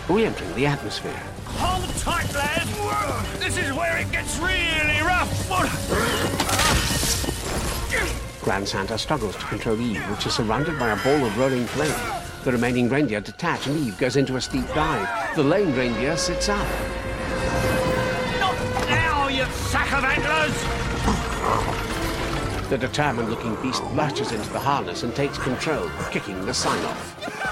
re-entering the atmosphere. Hold tight, lads! This is where it gets really rough! Grand Santa struggles to control Eve, which is surrounded by a ball of rolling flame. The remaining reindeer detach and Eve goes into a steep dive. The lame reindeer sits up. Not now, you sack of antlers! The determined-looking beast lashes into the harness and takes control, kicking the sign-off.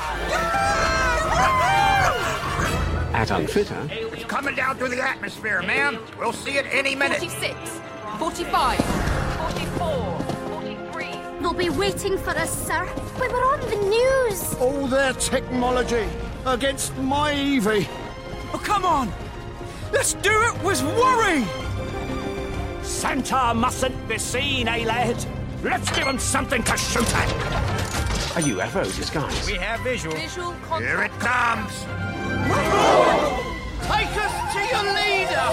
At Unfitter... It's coming down through the atmosphere, ma'am. We'll see it any minute. forty-six, forty-five, forty-four, forty-three. They'll be waiting for us, sir. We were on the news. All their technology against my Evie. Oh, come on! Let's do it with worry! Santa mustn't be seen, eh, lad? Let's give him something to shoot at. A U F O disguise. We have visual. Visual contact. Here it comes. Take us to your leader.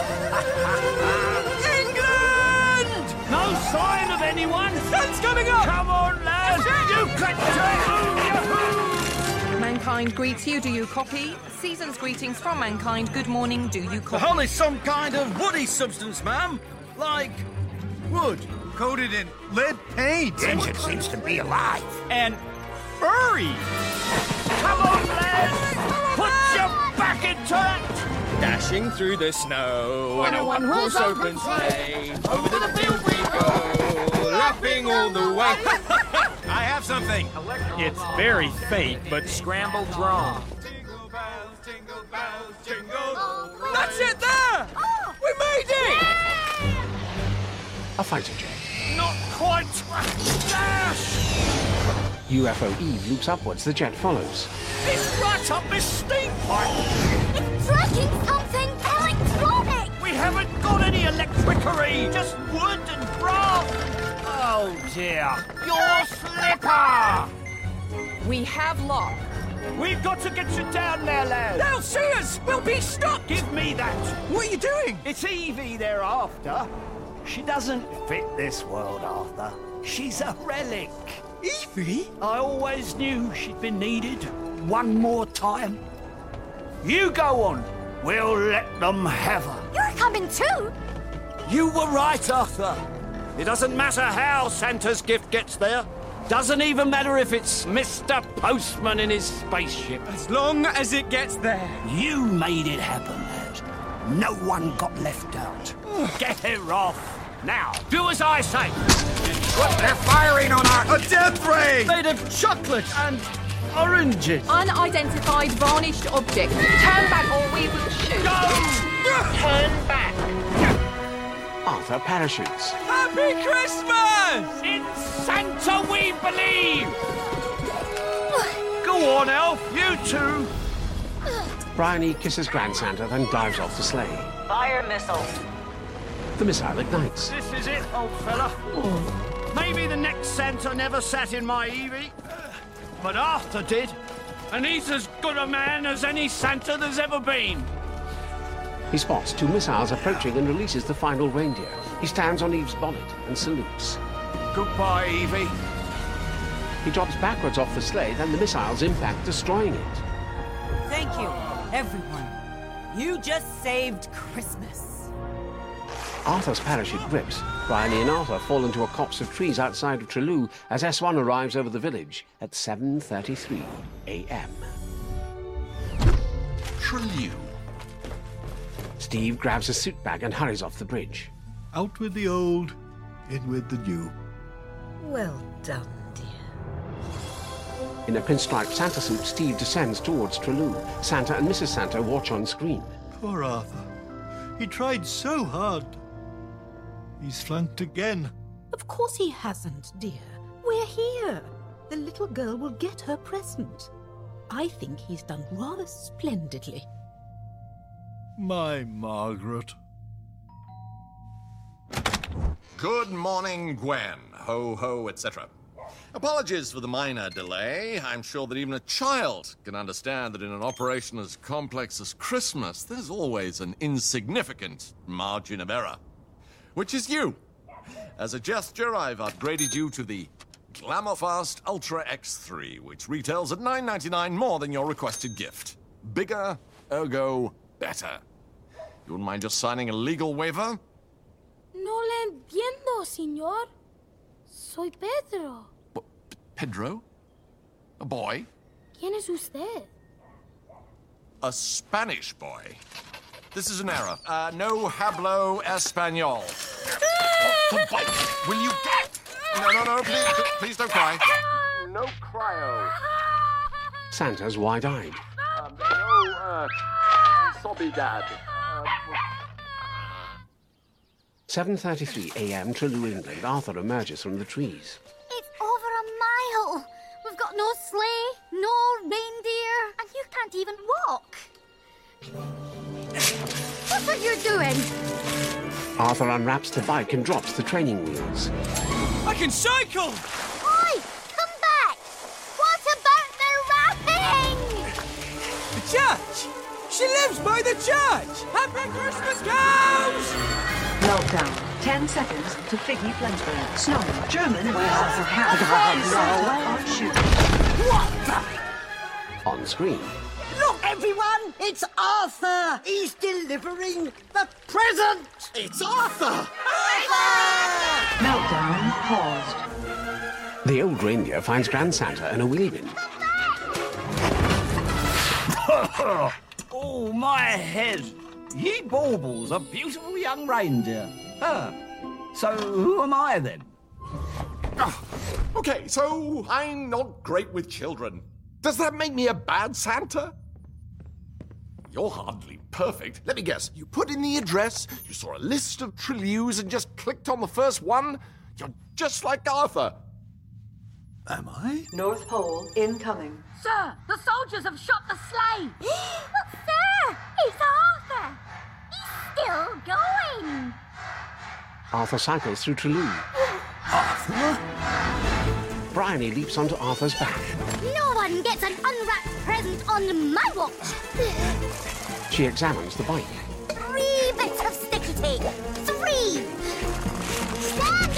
England! No sign of anyone. Sun's coming up! Come on, lads. You can do it. Mankind greets you, do you copy? Season's greetings from mankind, good morning, do you The copy? hull is some kind of woody substance, ma'am. Like wood, coated in lead paint. The engine seems to be alive. And furry. Come on, lads. Put your back into it. Dashing through the snow in a one one-horse horse open sleigh. Over the field we go, laughing all the way. I have something. It's very faint, but scrambled wrong. That's it there! We made it! A fighter jet. Not quite. Dash. U F O Eve loops upwards. The jet follows. It's right up this steam pipe. It's tracking something electronic. We haven't got any electricity, just wood and brass. Oh dear. Your slipper. We have lock. We've got to get you down there, lad. They'll see us! We'll be stopped! Give me that. What are you doing? It's Evie they're after. She doesn't fit this world, Arthur. She's a relic. Evie? I always knew she'd been needed. One more time. You go on. We'll let them have her. You're coming too. You were right, Arthur. It doesn't matter how Santa's gift gets there. Doesn't even matter if it's Mister Postman in his spaceship. As long as it gets there. You made it happen, lad. No one got left out. Get her off. Now, do as I say. What? They're firing on our... A death ray! Made of chocolate and oranges. Unidentified varnished object. Turn back or we will shoot. Go! Turn back. Arthur parachutes. Happy Christmas! In Santa we believe! Go on, Elf, you too. Bryony kisses Grand Santa, then dives off the sleigh. Fire missile. The missile ignites. This is it, old fella. Maybe the next Santa never sat in my Evie, but Arthur did, and he's as good a man as any Santa there's ever been. He spots two missiles approaching and releases the final reindeer. He stands on Eve's bonnet and salutes. Goodbye, Evie. He drops backwards off the sleigh, then the missiles impact, destroying it. Thank you, everyone. You just saved Christmas. Arthur's parachute grips. Bryony and Arthur fall into a copse of trees outside of Trelew as S one arrives over the village at seven thirty-three a m Trelew. Steve grabs a suit bag and hurries off the bridge. Out with the old, in with the new. Well done, dear. In a pinstripe Santa suit, Steve descends towards Trelew. Santa and Missus Santa watch on screen. Poor Arthur. He tried so hard. He's flunked again. Of course he hasn't, dear. We're here. The little girl will get her present. I think he's done rather splendidly. My Margaret. Good morning, Gwen. Ho, ho, et cetera. Apologies for the minor delay. I'm sure that even a child can understand that in an operation as complex as Christmas, there's always an insignificant margin of error. Which is you. As a gesture, I've upgraded you to the Glamourfast Ultra X three, which retails at nine ninety-nine more than your requested gift. Bigger, ergo better. You wouldn't mind just signing a legal waiver? No le entiendo, señor. Soy Pedro. Pedro? A boy? ¿Quién es usted? A Spanish boy. This is an error. Uh, no hablo español. Off the bike, will you get? No, no, no, please, please don't cry. No cryo. Santa's wide-eyed. Um, no, uh, sobby dad. Um, seven thirty-three a m, Trelew, England. Arthur emerges from the trees. It's over a mile. We've got no sleigh, no reindeer, and you can't even walk. What are you doing? Arthur unwraps the bike and drops the training wheels. I can cycle! Oi! Come back! What about the wrapping? The church! She lives by the church! Happy Christmas, cows! Meltdown. Ten seconds to Figgy Flensburg. Snow. German warehouse of half. What the? On screen. Look, everyone! It's Arthur! He's delivering the present! It's Arthur! Arthur! Meltdown paused. The old reindeer finds Grand Santa in a wheelie bin. Oh, my head! Ye baubles, a beautiful young reindeer. Huh. So, who am I, then? Oh, okay, so I'm not great with children. Does that make me a bad Santa? You're hardly perfect. Let me guess. You put in the address, you saw a list of Trelews and just clicked on the first one? You're just like Arthur. Am I? North Pole incoming. Sir, the soldiers have shot the sleigh. But sir, it's Arthur. He's still going. Arthur cycles through Trelew. Arthur? Bryony leaps onto Arthur's back. No one gets an unwrapped present on my watch. She examines the bike. Three bits of sticky tape. Three. Stand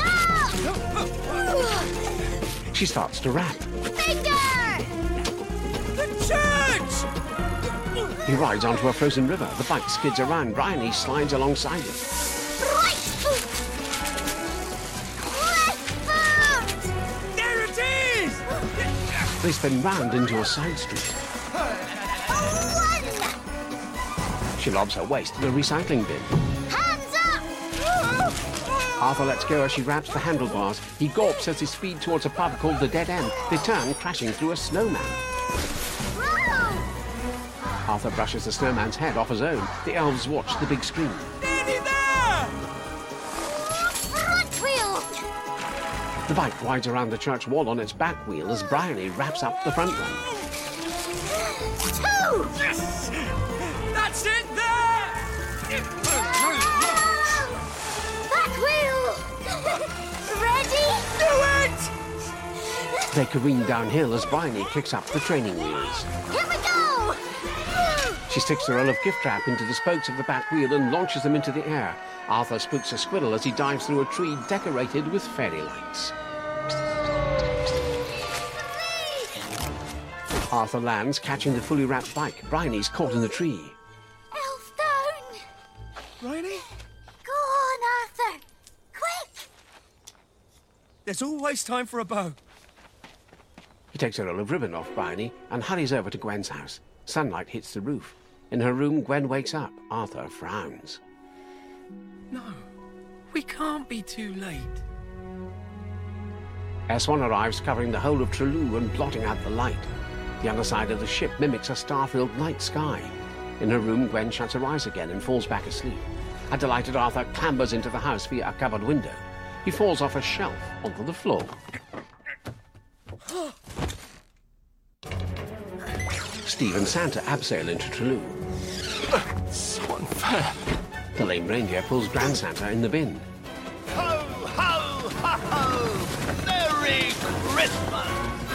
up! She starts to rap. Finger! The church! He rides onto a frozen river. The bike skids around. Bryony slides alongside it. Right foot! Left foot! There it is! They spin round into a side street. One! She lobs her waist at a recycling bin. Hands up! Arthur lets go as she wraps the handlebars. He gawps as they speed towards a pub called the Dead End. They turn, crashing through a snowman. Whoa! Arthur brushes the snowman's head off his own. The elves watch the big screen. Nearly there! Front wheel! The bike rides around the church wall on its back wheel as Bryony wraps up the front one. Two! Yes! That's it there! Back wheel! Ready? Do it! They careen downhill as Bryony kicks up the training wheels. Here we go! She sticks the roll of gift wrap into the spokes of the back wheel and launches them into the air. Arthur spooks a squirrel as he dives through a tree decorated with fairy lights. Arthur lands, catching the fully wrapped bike. Bryony's caught in the tree. Elf down! Bryony? Go on, Arthur! Quick! There's always time for a bow. He takes a roll of ribbon off Bryony and hurries over to Gwen's house. Sunlight hits the roof. In her room, Gwen wakes up. Arthur frowns. No, we can't be too late. S one arrives, covering the whole of Trelew and blotting out the light. The underside of the ship mimics a star-filled night sky. In her room, Gwen shuts her eyes again and falls back asleep. A delighted Arthur clambers into the house via a cupboard window. He falls off a shelf onto the floor. Steve and Santa abseil into Trelew. So unfair. The lame reindeer pulls Grand Santa in the bin. Ho, ho, ho, ho! Merry Christmas!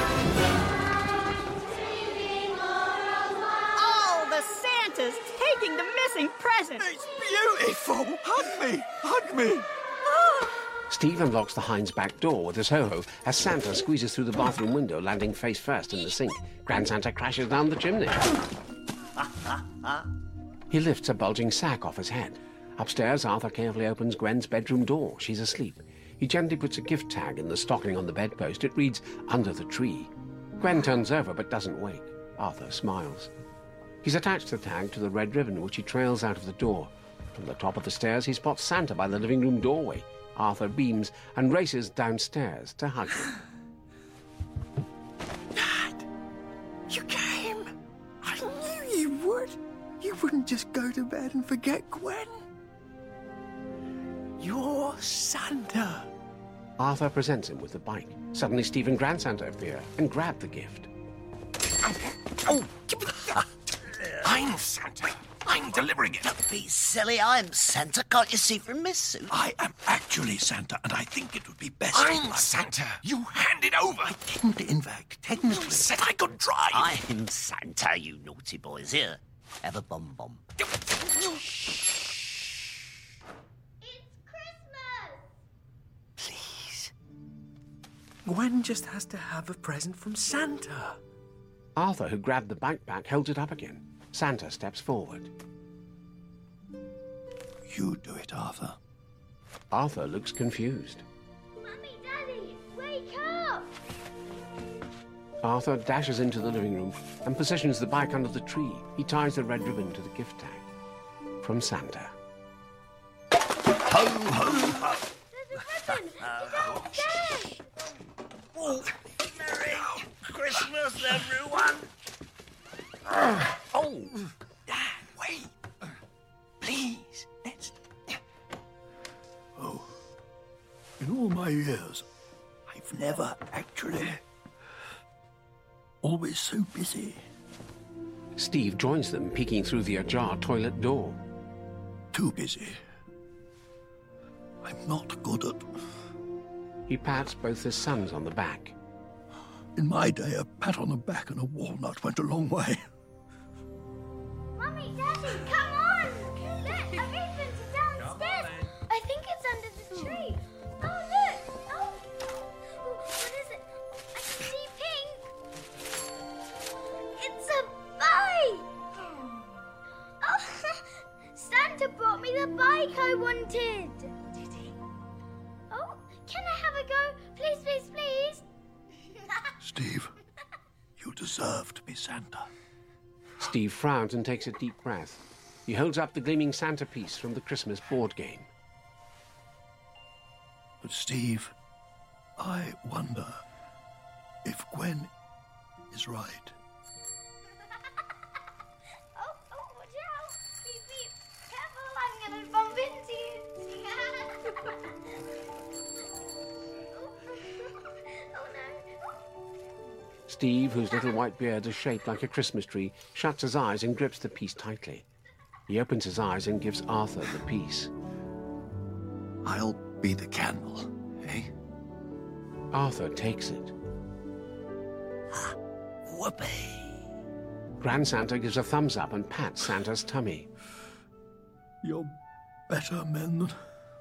All the Santas taking the missing present. It's beautiful! Hug me! Hug me! Steve unlocks the Heinz back door with his ho-ho as Santa squeezes through the bathroom window, landing face first in the sink. Grand Santa crashes down the chimney. He lifts a bulging sack off his head. Upstairs, Arthur carefully opens Gwen's bedroom door. She's asleep. He gently puts a gift tag in the stocking on the bedpost. It reads, "Under the tree." Gwen turns over but doesn't wake. Arthur smiles. He's attached the tag to the red ribbon, which he trails out of the door. From the top of the stairs, he spots Santa by the living room doorway. Arthur beams and races downstairs to hug him. Dad, you came. I knew you would. You wouldn't just go to bed and forget Gwen. You're Santa. Arthur presents him with the bike. Suddenly, Steve and Grand Santa appear and grab the gift. Oh, give me that. I'm Santa. I'm delivering it. Don't be silly. I'm Santa. Can't you see from this suit? I am actually Santa, and I think it would be best... I'm Santa. You hand it over. I didn't, in fact. Technically... You said I could drive. I'm Santa, you naughty boys. Here, have a bum-bum. Please. Gwen just has to have a present from Santa. Arthur, who grabbed the bike back, holds it up again. Santa steps forward. You do it, Arthur. Arthur looks confused. Mummy, Daddy, wake up! Arthur dashes into the living room and positions the bike under the tree. He ties the red ribbon to the gift tag. From Santa. Ho, ho, ho! There's a ribbon! It's upstairs! Oh, Merry Christmas, everyone! Oh, Dad, wait. Please, let's... Oh, in all my years, I've never actually... Always so busy. Steve joins them, peeking through the ajar toilet door. Too busy. I'm not good at... He pats both his sons on the back. In my day, a pat on the back and a walnut went a long way. Mummy, Daddy, come on! Look, a ribbon's downstairs. I think it's under the tree. Oh, look! Oh, oh, what is it? I can see pink. It's a bike! Oh, Santa brought me the bike I wanted. Did he? Oh, can I have a go? Please, please, please. Steve, you deserve to be Santa. Steve frowns and takes a deep breath. He holds up the gleaming Santa piece from the Christmas board game. But Steve, I wonder if Gwen is right. Oh, oh, watch out! Beep, beep. Careful, I'm gonna bump into you. Oh, no. Steve, whose little white beard is shaped like a Christmas tree, shuts his eyes and grips the piece tightly. He opens his eyes and gives Arthur the piece. I'll be the candle, eh? Arthur takes it. Whoopee! Grand Santa gives a thumbs up and pats Santa's tummy. You're better men than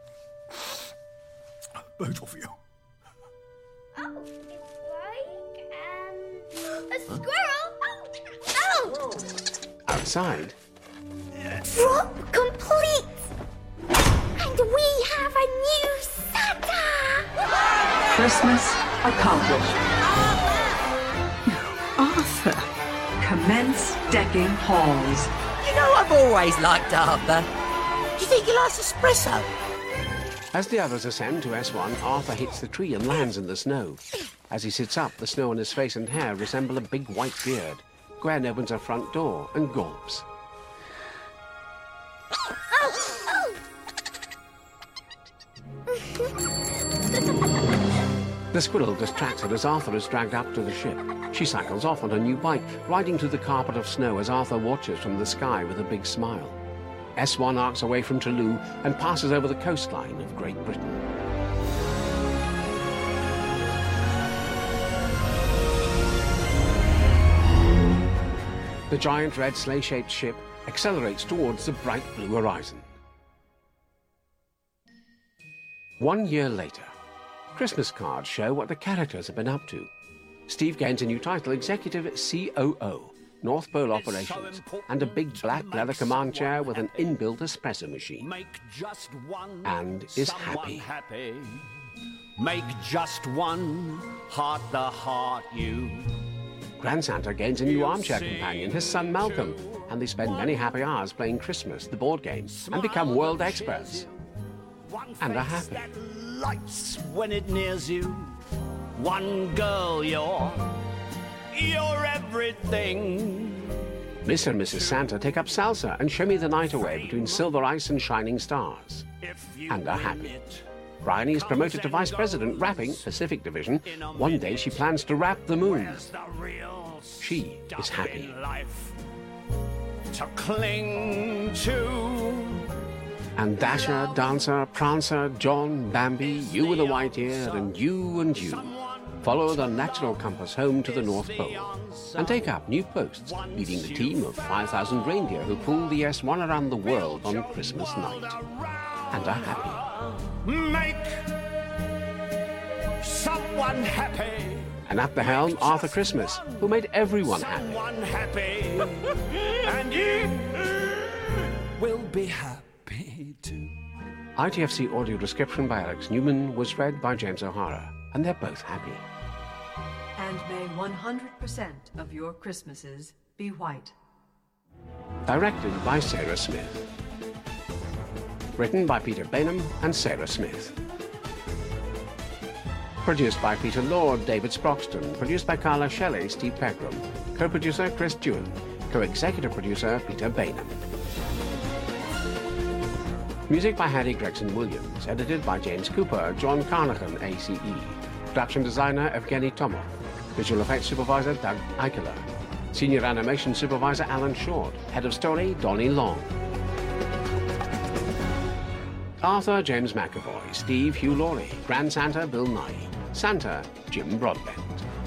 both of you. Oh, it's like um, a squirrel. Oh, oh! Outside, Drop complete, and we have a new Santa. Christmas accomplished. Arthur, commence decking halls. You know I've always liked Arthur. Do you think he likes espresso? as the others ascend to S one, Arthur hits the tree and lands in the snow. As he sits up, the snow on his face and hair resemble a big white beard. Gwen opens her front door and gulps. The squirrel distracts her as Arthur is dragged up to the ship. She cycles off on her new bike, riding through the carpet of snow as Arthur watches from the sky with a big smile. S one arcs away from Toulouse and passes over the coastline of Great Britain. The giant red sleigh-shaped ship accelerates towards the bright blue horizon. One year later, Christmas cards show what the characters have been up to. Steve gains a new title, Executive C O O. North Pole operations, and a big black leather command chair with an inbuilt espresso machine. And is happy. happy. Make just one heart the heart you. Grand Santa gains a new armchair companion, his son Malcolm, and they spend many happy hours playing Christmas, the board game, and become world experts. And are happy. Lights when it nears you. One girl, you're, you're everything. Mister and Missus Santa take up salsa and shimmy the night away between silver ice and shining stars. And are happy. Bryony is promoted to Vice President, rapping Pacific Division. One day she plans to rap the moon. She is happy. To cling to. And Dasher, Dancer, Prancer, John, Bambi, you with a white ear, and you and you follow the natural compass home to the North Pole and take up new posts, leading the team of five thousand reindeer who pull the S one around the world on Christmas night. And are happy. Make someone happy. And at the helm, Arthur Christmas, who made everyone happy. Someone happy. And you will be happy too. I T F C audio description by Alex Newman was read by James O'Hara, and they're both happy. And may one hundred percent of your Christmases be white. Directed by Sarah Smith. Written by Peter Bainham and Sarah Smith. Produced by Peter Lord, David Sproxton. Produced by Carla Shelley, Steve Pegram. Co-producer Chris Dewan. Co-executive producer Peter Bainham. Music by Harry Gregson Williams. Edited by James Cooper, John Carnahan, A C E. Production designer Evgeny Tomov. Visual effects supervisor Doug Eichler. Senior animation supervisor Alan Short. Head of story Donnie Long. Arthur James McAvoy, Steve Hugh Laurie, Grand Santa Bill Nye, Santa Jim Broadbent.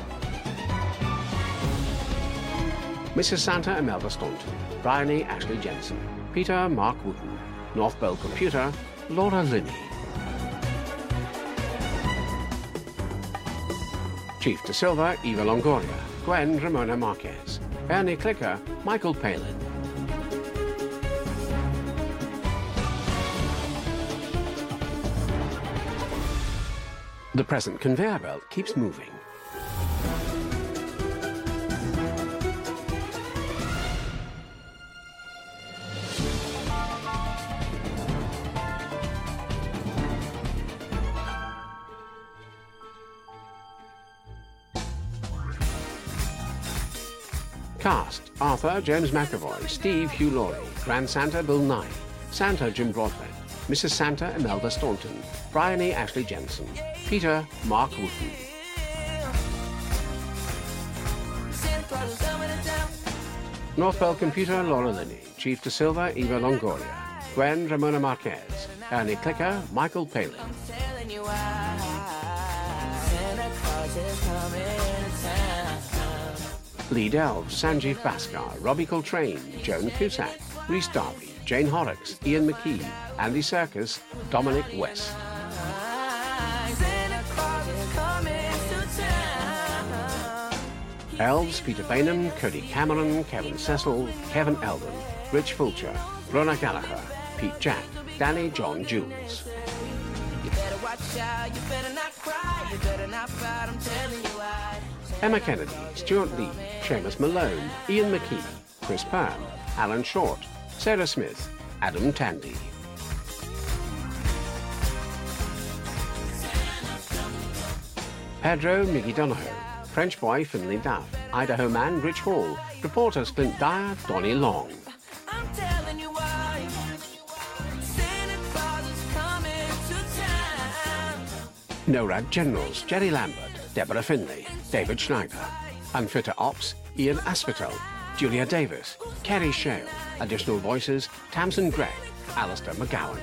Missus Santa Imelda Staunton, Bryony Ashley Jensen, Peter Mark Wooten, North Pole Computer Laura Linney. Chief De Silva Eva Longoria, Gwen Ramona Marquez, Ernie Clicker Michael Palin. The present conveyor belt keeps moving. Cast: Arthur James McAvoy, Steve Hugh Laurie, Grand Santa Bill Nye, Santa Jim Broadbent, Missus Santa Imelda Staunton, Bryony Ashley Jensen, Peter Mark Wooten. North Pole Computer Laura Linney, Chief De Silva Eva Longoria, Gwen Ramona Marquez, Ernie Clicker Michael Palin. Lead elves Sanjeev Bhaskar, Robbie Coltrane, Joan Cusack, Rhys Darby, Jane Horrocks, Ian McKee, Andy Serkis, Dominic West. Elves Peter Bainham, Cody Cameron, Kevin Cecil, Kevin Eldon, Rich Fulcher, Rona Gallagher, Pete Jack, Danny John Jules. Emma Kennedy, Stuart Lee, Seamus Malone, Ian McKee, Chris Pern, Alan Short, Sarah Smith, Adam Tandy. Pedro Miggy Donahoe, French boy Finley Duff, Idaho man Rich Hall, reporters Clint Dyer, Donnie Long. NORAD Generals Jerry Lambert, Deborah Finley, David Schneider. Unfitter Ops Ian Aspinall, Julia Davis, Kerry Shale. Additional voices Tamsin Gregg, Alistair McGowan.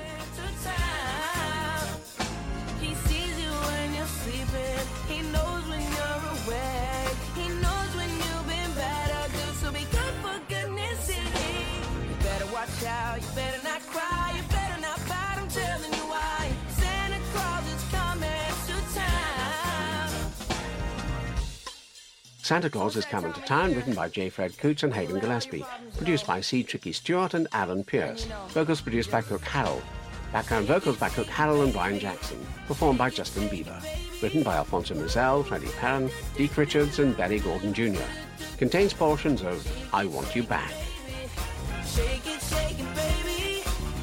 Santa Claus is Coming to Town, written by J. Fred Coots and Hagen Gillespie. Produced by C. Tricky Stewart and Alan Pierce. Vocals produced by Cook Harrell. Background vocals by Cook Harrell and Brian Jackson. Performed by Justin Bieber. Written by Alfonso Mizell, Freddie Perrin, Deke Richards and Barry Gordon Junior Contains portions of I Want You Back. Shake it, shake it, baby.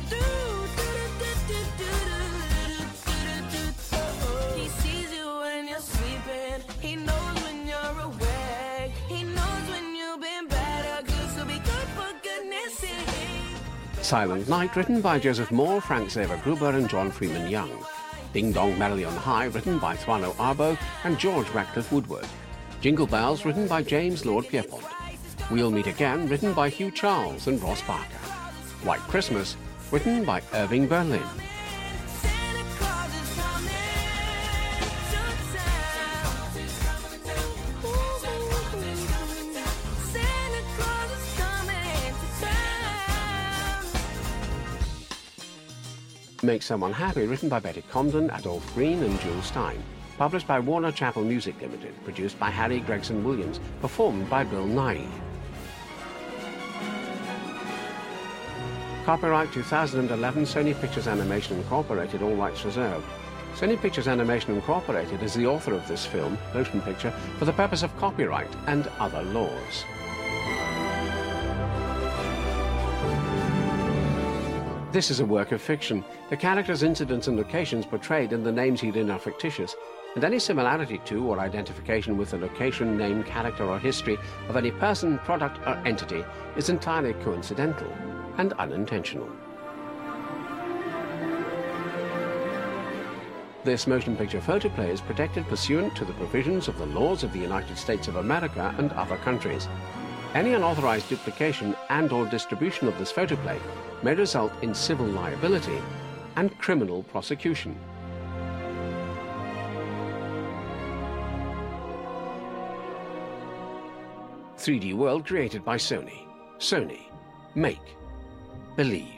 He sees you when you're sleeping. He knows when you're awake. He knows when you've been bad or good, so be good for goodness sake. Silent Night, written by Joseph Moore, Frank Xavier Gruber and John Freeman Young. Ding Dong Merrily on High, written by Thuano Arbo and George Ratcliffe Woodward. Jingle Bells, written by James Lord Pierpont. We'll Meet Again, written by Hugh Charles and Ross Barker. White Christmas, written by Irving Berlin. Make Someone Happy, written by Betty Comden, Adolph Green and Jules Stein. Published by Warner Chappell Music Limited. Produced by Harry Gregson Williams. Performed by Bill Nighy. Copyright two thousand eleven, Sony Pictures Animation Incorporated, all rights reserved. Sony Pictures Animation Incorporated is the author of this film, motion picture, for the purpose of copyright and other laws. This is a work of fiction. The characters, incidents and locations portrayed and the names herein are fictitious, and any similarity to or identification with the location, name, character or history of any person, product or entity is entirely coincidental and unintentional. This motion picture photoplay is protected pursuant to the provisions of the laws of the United States of America and other countries. Any unauthorized duplication and or distribution of this photoplay may result in civil liability and criminal prosecution. three D world created by Sony. Sony. Make. Believe.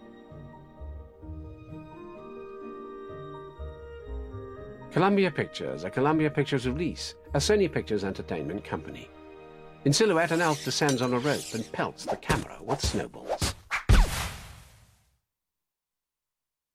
Columbia Pictures, a Columbia Pictures release, a Sony Pictures Entertainment company. In silhouette, an elf descends on a rope and pelts the camera with snowballs.